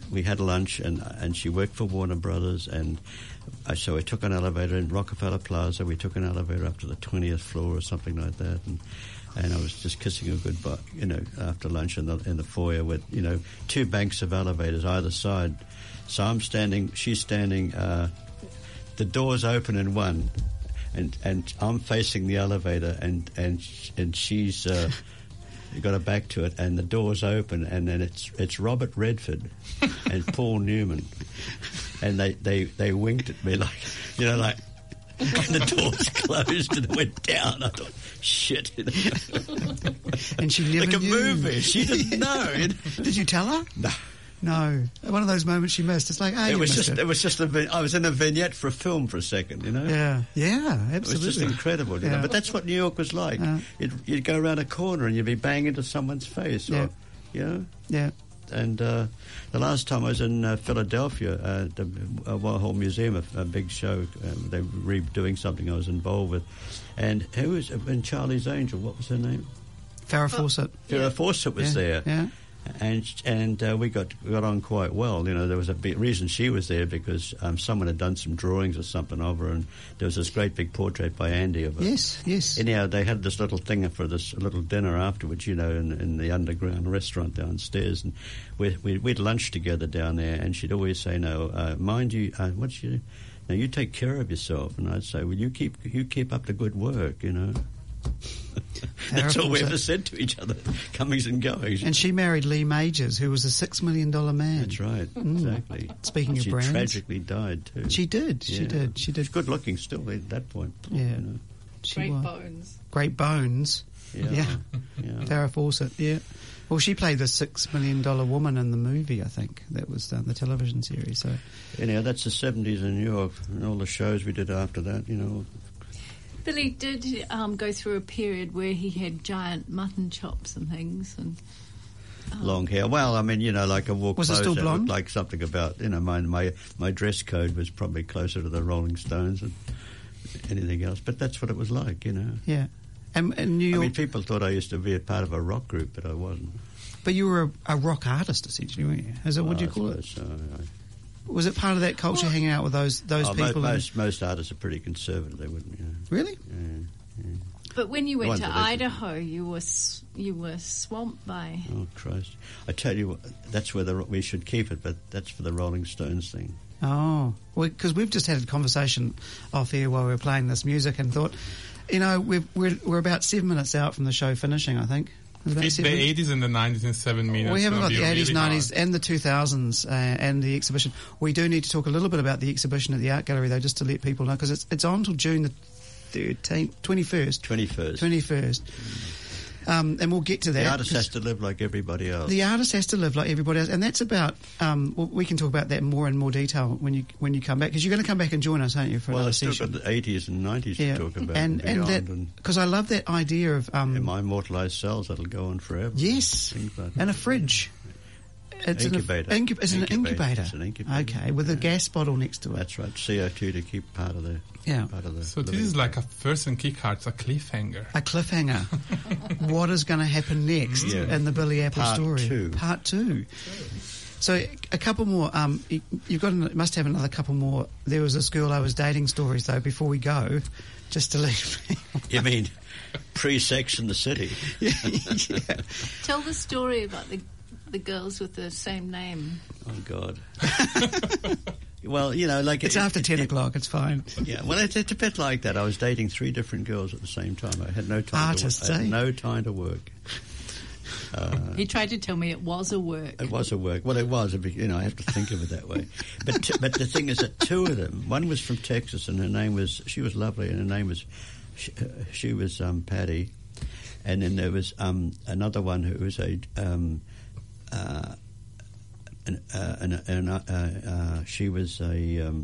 we had lunch, and and she worked for Warner Brothers, and uh, so we took an elevator in Rockefeller Plaza. We took an elevator up to the twentieth floor or something like that, and and I was just kissing her goodbye, you know, after lunch in the in the foyer with, you know, two banks of elevators either side. So I'm standing, she's standing, uh, the door's open in one, and and I'm facing the elevator, and and and she's uh, got her back to it, and the door's open, and then it's it's Robert Redford and Paul Newman, and they, they, they winked at me like, you know, like, and the doors closed and it went down. I thought, shit. You know? And she never like a knew. movie. She didn't know. Did you tell her? No. No. One of those moments she missed. It's like, oh, It you was missed just, it. it was just a, vi- I was in a vignette for a film for a second, you know? Yeah, yeah, It was just absolutely. incredible, you Yeah. know? But that's what New York was like. Yeah. You'd, you'd go around a corner and you'd be banging into someone's face, or, Yeah. you know? Yeah. And uh, the last time I was in uh, Philadelphia, uh, the uh, Warhol Museum, a, a big show, um, they were redoing something I was involved with. And who was in Charlie's Angel? What was her name? Farrah Fawcett. Farrah Yeah. Fawcett was Yeah, there. yeah. And and uh, we got got on quite well. You know, there was a big reason she was there because um, someone had done some drawings or something of her, and there was this great big portrait by Andy of her. Yes, yes. Anyhow, they had this little thing for this little dinner afterwards, you know, in, in the underground restaurant downstairs, and we, we, we'd lunch together down there, and she'd always say, no, uh, mind you, uh, what's you, now you take care of yourself, and I'd say, well, you keep you keep up the good work, you know. That's all we ever said to each other, comings and goings. And she married Lee Majors, who was a six million dollar man. That's right, exactly. Speaking of she brands. tragically died too. She did, she Yeah. did, she did. She's good looking still at that point. Yeah. You know. She Great was. bones. Great bones. Yeah. Yeah. yeah. Farrah Fawcett, yeah. Well, she played the six million dollar woman in the movie, I think. That was um, the television series. So, Anyhow, that's the seventies in New York, and all the shows we did after that, you know. Billy did um, go through a period where he had giant mutton chops and things, and Long hair. Well, I mean, you know, like I wore Was it clothes still that blonde? looked like something about, you know, my, my my dress code was probably closer to the Rolling Stones than anything else. But that's what it was like, you know. yeah. And, and New I York, mean, people thought I used to be a part of a rock group, but I wasn't. but you were a, a rock artist, essentially, weren't you? Is it, what do you I call it? suppose so, I- Was it part of that culture, Well- hanging out with those those Oh, mo- people? in- most most artists are pretty conservative. They wouldn't, you know. Really? Yeah, yeah. but when you The went ones to that they- Idaho, you were s- you were swamped by. Oh Christ! I tell you, what, that's where the we should keep it, but that's for the Rolling Stones thing. Oh, because we've just had a conversation off here while we were playing this music and thought, you know, we're we're, we're about seven minutes out from the show finishing, I think. Is it about Fit seven the minutes? eighties and the nineties in seven minutes. We haven't It'll got be the eighties, really nineties, hard. and the two thousands uh, and the exhibition. We do need to talk a little bit about the exhibition at the Art Gallery, though, just to let people know, because it's, it's on until June the thirteenth, twenty-first. Twenty-first. twenty-first. Um, and we'll get to that. The artist 'cause has to live like everybody else. the artist has to live like everybody else, and that's about. Um, well, we can talk about that more in more detail when you when you come back, because you're going to come back and join us, aren't you, for well, another I've still session? got the eighties and nineties Yeah, to talk about, and and, and beyond, that and, because I love that idea of um, and my immortalised cells that'll go on forever. yes, Things like and a that. fridge. It's Incubator. An, incub- it's an Incubator. incubator. It's an incubator. Okay, with a gas bottle next to it. That's right. C O two to keep part of the Yeah. part of the. So this living. is like a first and kick hearts, a cliffhanger. A cliffhanger. What is going to happen next Yeah. in the Billy Apple Part story? two. Part two. So a couple more. Um, you, you've got an, must have another couple more. There was this girl I was dating stories though. Before we go, just to let you You mean pre-sex in the city? yeah, yeah. Tell the story about the the girls with the same name. Oh God. Well, you know, like It's it- after it- ten it- o'clock. It's fine. Yeah, well, it's, it's a bit like that. I was dating three different girls at the same time. I had no time. Artists, to work. I eh? had no time to work. He tried to tell me it was a work. It was a work. Well, it was. You know, I have to think of it that way. But t- but the thing is that two of them. One was from Texas, and her name was. She was lovely, and her name was. She, uh, she was um, Patty, and then there was um, another one who was a. Um, uh, an, uh, an, an, uh, uh, she was a um,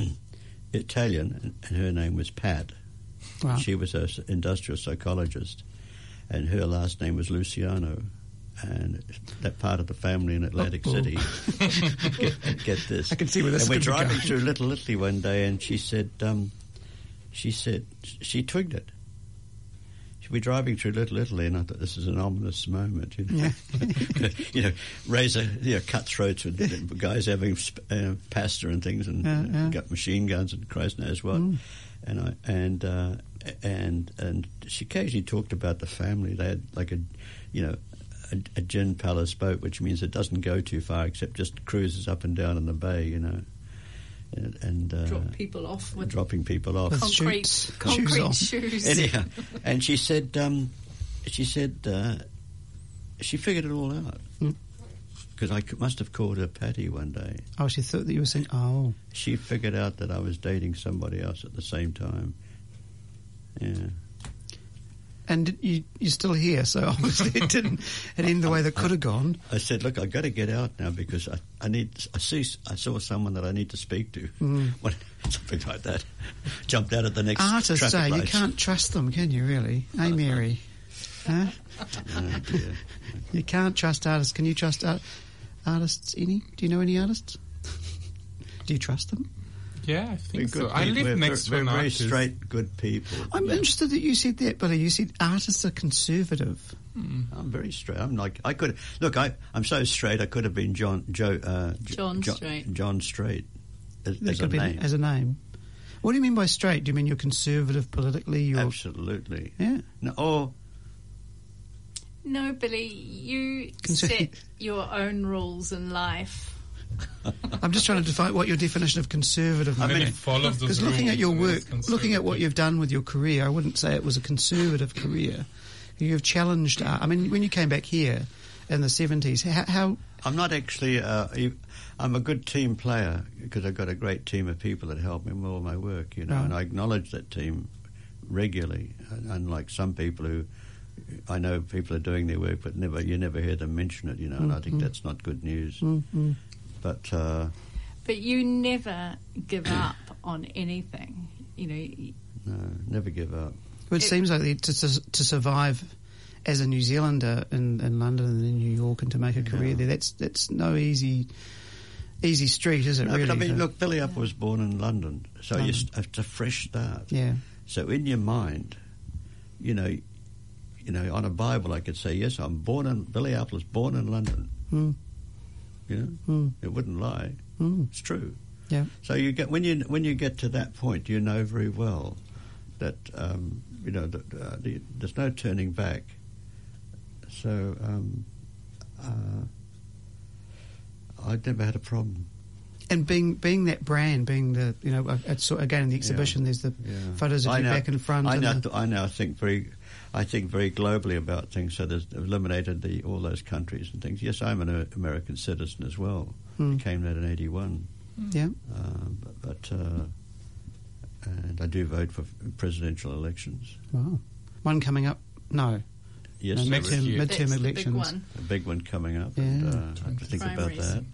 Italian, and her name was Pat. Wow. She was an industrial psychologist, and her last name was Luciano. And that part of the family in Atlantic Oh, oh. City. get, get this. I can see where this and we're is gonna be driving going. through Little Italy one day, and she said, um, she said, she twigged it. we're driving through Little Italy, and I thought this is an ominous moment. You know, Yeah. you know, razor, you know, cutthroats with guys having uh, pasta and things, and Yeah, yeah. got machine guns and Christ knows what. Mm. And I and uh, and and she occasionally talked about the family. They had like a, you know, a, a gin palace boat, which means it doesn't go too far, except just cruises up and down in the bay. You know. And, and uh, Drop people off with dropping people off. With concrete, shoots, concrete shoes on. shoes. Anyhow, and she said, um, she said, uh, she figured it all out Mm. because I c- must have called her Patty one day. Oh, she thought that you were saying, oh. She figured out that I was dating somebody else at the same time. Yeah. And you, you're still here, so obviously it didn't it end the way that could have gone. I said, look, I've got to get out now because I, I need. I see. I saw someone that I need to speak to. Mm. What, something like that. Jumped out at the next Artists, traffic eh? You lights. can't trust them, can you, really? Hey, Mary? Huh? Oh, dear. You can't trust artists. Can you trust art- artists, any? Do you know any artists? Do you trust them? Yeah, I We're think so. good I people. live We're, next we're to an very artist. straight, good people. I'm interested that you said that, Billy. You said artists are conservative. Mm. I'm very straight. I'm like I could look. I I'm so straight. I could have been John Joe uh, J- John Jo- Straight. John Straight as, That as a could be name. as a name. What do you mean by straight? Do you mean you're conservative politically? You're, Absolutely. yeah. No. Or No, Billy, you Conser- set your own rules in life. I'm just trying to define what your definition of conservative I means. mean, it follows those Because looking at rules your and work, it's looking at what conservative. you've done with your career, I wouldn't say it was a conservative career. You've challenged art. I mean, when you came back here in the seventies, how, how I'm not actually. Uh, you- I'm a good team player because I've got a great team of people that help me with all my work. You know, Right. and I acknowledge that team regularly. un- Unlike some people who. I know people are doing their work, but never you never hear them mention it. You know, and I think Mm, mm. that's not good news. mm, mm. But uh, But you never give up on anything. You know, no, never give up. Well, it, It- seems like the- to, to to survive as a New Zealander in, in London and in New York and to make a career Yeah. there, that's that's no easy easy street, is it? No, really? but I mean, to- look, Billy Apple was born in London, so you London. st- it's a fresh start. yeah. So in your mind, you know, you know, on a Bible, I could say, yes, I'm born in Billy Apple was born in London. Mm, You know, mm, it wouldn't lie. mm. It's true. Yeah. So you get when you when you get to that point, you know very well that um, you know that, uh, the, there's no turning back. So um, uh, I've never had a problem. And being being that brand, being the you know, uh, it's, sort- again in the exhibition, there's the Yeah. photos of I you now- back and front. I and now, the, th- I now think very, I think very globally about things. So there's eliminated the all those countries and things. Yes, I'm an uh, American citizen as well. Hmm. I came that in eighty-one, yeah. uh, but, but uh, and I do vote for presidential elections. Wow. One coming up. No. Yes, no, there next is midterm, year. midterm that's the big elections. one. a big one coming up, Yeah. and uh, I have to think about Primaries. that.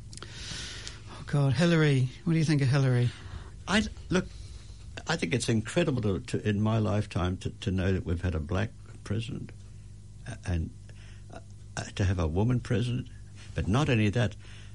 Oh God, Hillary. What do you think of Hillary? I look. I think it's incredible to, to, in my lifetime to, to know that we've had a black president, uh, and uh, uh, to have a woman president. But not only that,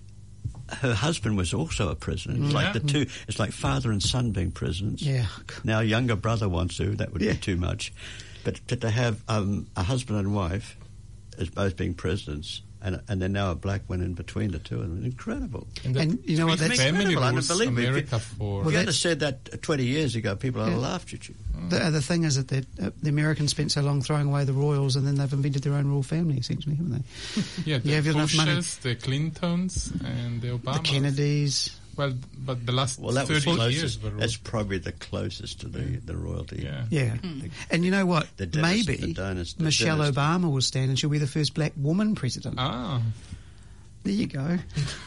her husband was also a president. It's Yeah. like the two. It's like father and son being presidents. Yeah. Now, younger brother wants to. That would Yeah. be too much. But to, to have um, a husband and wife as both being presidents, and and then now a black one in between the two of them, incredible. And, And you know what, three that's family incredible, rules unbelievable. America for. If Well, you had that's- said that twenty years ago, people would have Yeah. laughed at you. The, uh, the thing is that the, uh, the Americans spent so long throwing away the royals, and then they've invented their own royal family, essentially, haven't they? yeah, the You have enough money. Bushes, the Clintons, and the Obamas. The Kennedys. Well, but the last Well, that was thirty closest. years were That's probably the closest to the, the royalty. yeah. Yeah. And you know what? The dynasty- Maybe the dynasty- the Michelle dynasty. Obama will stand and she'll be the first black woman president. Ah, There you go.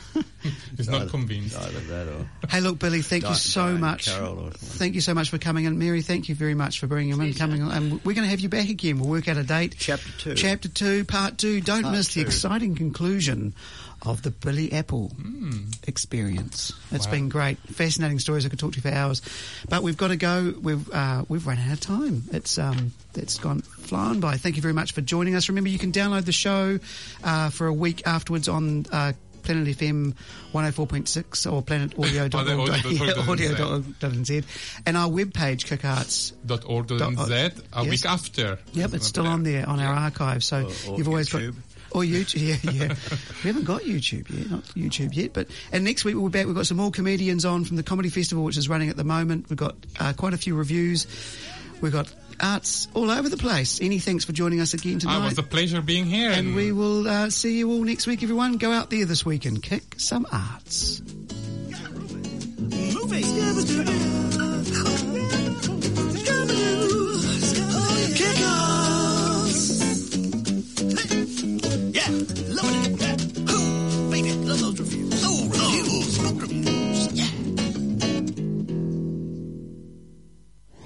he's Either- not convinced. Either that or Hey, look, Billy, thank you Di- so Diane much. Carroll or- Thank you so much for coming in. Mary, thank you very much for bringing him in. Pleasure. Coming on. And we're going to have you back again. We'll work out a date. Chapter two. Chapter two, part two. Don't Part miss the two. exciting conclusion of the Billy Apple Mm. experience. It's Wow. been great. Fascinating stories. I could talk to you for hours. But we've got to go. We've uh, we've run out of time. It's um it's gone flying by. Thank you very much for joining us. Remember, you can download the show uh, for a week afterwards on uh, Planet F M one oh four point six or planet audio dot org dot n z, and our webpage, kick arts dot org dot n z, a yes. week after. Yep, it's still on there on our archive. So Or- or you've always YouTube. got. Or YouTube, yeah, yeah. We haven't got YouTube yet, not YouTube yet. But and next week we'll be back. We've got some more comedians on from the Comedy Festival, which is running at the moment. We've got uh, quite a few reviews. We've got arts all over the place. Any thanks for joining us again tonight. Ah, it was a pleasure being here. And we will uh, see you all next week, everyone. Go out there this week and kick some arts. Movie.